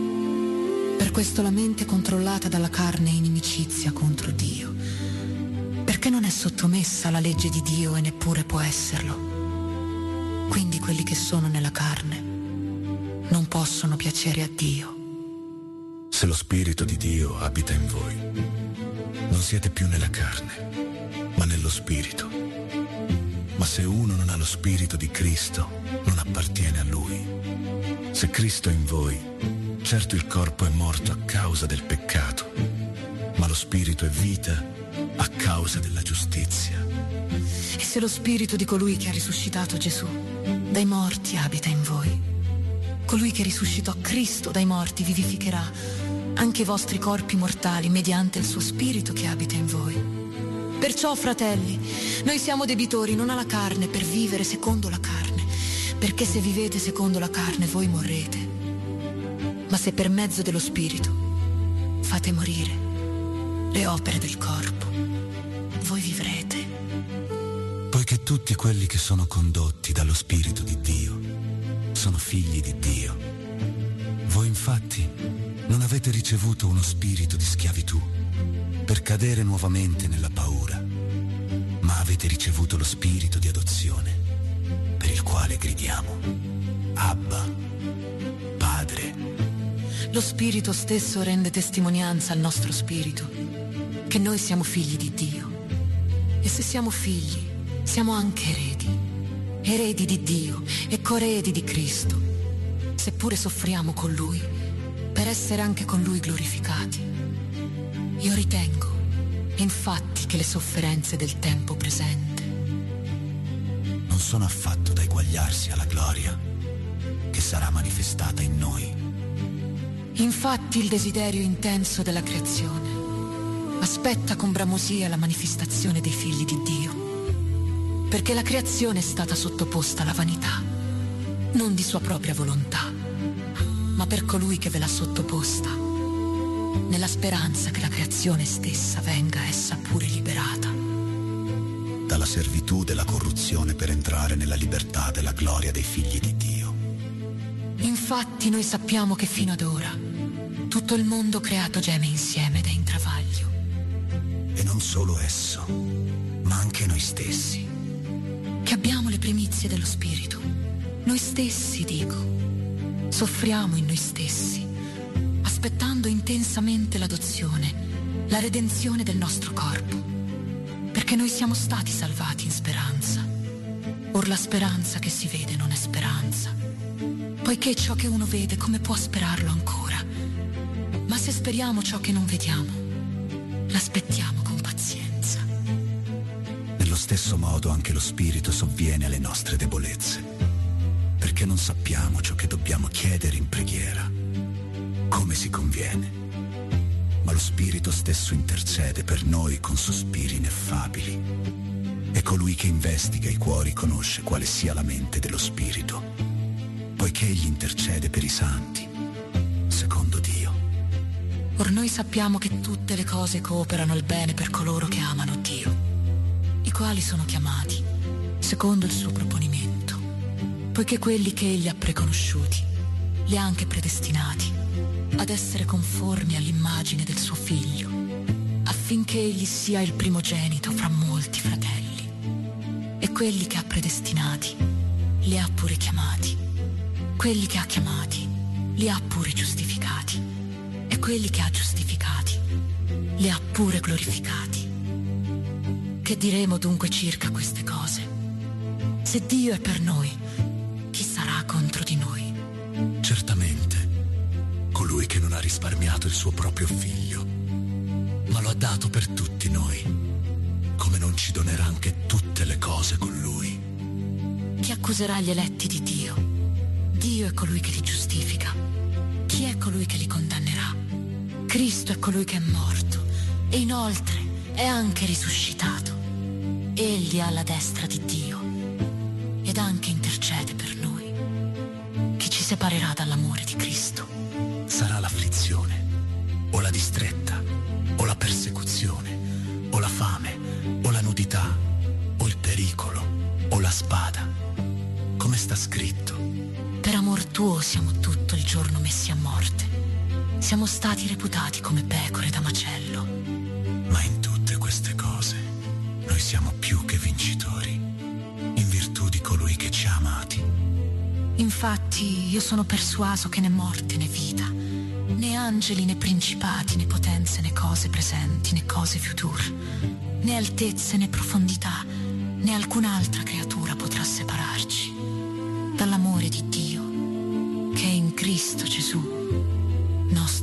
Per questo la mente controllata dalla carne è inimicizia contro Dio, perché non è sottomessa alla legge di Dio e neppure può esserlo. Quindi quelli che sono nella carne non possono piacere a Dio. Se lo Spirito di Dio abita in voi, non siete più nella carne, ma nello Spirito. Ma se uno non ha lo Spirito di Cristo, non appartiene a Lui. Se Cristo è in voi, certo il corpo è morto a causa del peccato, ma lo Spirito è vita a causa della giustizia. E se lo Spirito di colui che ha risuscitato Gesù dai morti abita in voi, colui che risuscitò Cristo dai morti vivificherà anche i vostri corpi mortali mediante il suo Spirito che abita in voi. Perciò, fratelli, noi siamo debitori non alla carne per vivere secondo la carne, perché se vivete secondo la carne voi morrete. Ma se per mezzo dello Spirito fate morire le opere del corpo, voi vivrete. Poiché tutti quelli che sono condotti dallo Spirito di Dio sono figli di Dio. Voi infatti non avete ricevuto uno spirito di schiavitù per cadere nuovamente nella paura, ma avete ricevuto lo spirito di adozione, per il quale gridiamo: Abba, Padre. Lo Spirito stesso rende testimonianza al nostro spirito che noi siamo figli di Dio. E se siamo figli, siamo anche eredi di Dio e coeredi di Cristo, seppure soffriamo con Lui, per essere anche con Lui glorificati. Io ritengo, infatti, che le sofferenze del tempo presente non sono affatto da eguagliarsi alla gloria che sarà manifestata in noi. Infatti il desiderio intenso della creazione aspetta con bramosia la manifestazione dei figli di Dio, perché la creazione è stata sottoposta alla vanità, non di sua propria volontà, ma per colui che ve l'ha sottoposta, nella speranza che la creazione stessa venga essa pure liberata dalla servitù della corruzione per entrare nella libertà della gloria dei figli di Dio. Infatti noi sappiamo che fino ad ora tutto il mondo creato geme insieme ed è in travaglio. E non solo esso, ma anche noi stessi, che abbiamo le primizie dello Spirito. Noi stessi, dico, soffriamo in noi stessi, aspettando intensamente l'adozione, la redenzione del nostro corpo, perché noi siamo stati salvati in speranza. Or la speranza che si vede non è speranza, poiché ciò che uno vede come può sperarlo ancora? speriamo ciò che non vediamo. L'aspettiamo con pazienza. Nello stesso modo anche lo Spirito sovviene alle nostre debolezze, perché non sappiamo ciò che dobbiamo chiedere in preghiera, come si conviene. Ma lo Spirito stesso intercede per noi con sospiri ineffabili. E colui che investiga i cuori conosce quale sia la mente dello Spirito, poiché egli intercede per i santi, secondo Dio. Or noi sappiamo che tutte le cose cooperano al bene per coloro che amano Dio, i quali sono chiamati secondo il suo proponimento, poiché quelli che egli ha preconosciuti li ha anche predestinati ad essere conformi all'immagine del suo figlio, affinché egli sia il primogenito fra molti fratelli. E quelli che ha predestinati li ha pure chiamati, quelli che ha chiamati li ha pure giustificati, e quelli che ha giustificati li ha pure glorificati. Che diremo dunque circa queste cose? Se Dio è per noi, chi sarà contro di noi? Certamente, colui che non ha risparmiato il suo proprio figlio, ma lo ha dato per tutti noi, come non ci donerà anche tutte le cose con lui? Chi accuserà gli eletti di Dio? Dio è colui che li giustifica. Chi è colui che li condannerà? Cristo è colui che è morto e inoltre è anche risuscitato. Egli è alla destra di Dio ed anche intercede per noi. Chi ci separerà dall'amore di Cristo? Sarà l'afflizione, o la distretta, o la persecuzione, o la fame, o la nudità, o il pericolo, o la spada. Come sta scritto: per amor tuo siamo tutto il giorno messi a morte. Siamo stati reputati come pecore da macello. Ma in tutte queste cose noi siamo più che vincitori, in virtù di colui che ci ha amati. Infatti io sono persuaso che né morte né vita, né angeli né principati né potenze né cose presenti né cose future, né altezze né profondità, né alcun'altra creatura potrà separarci dall'amore di Dio che è in Cristo Gesù, nostro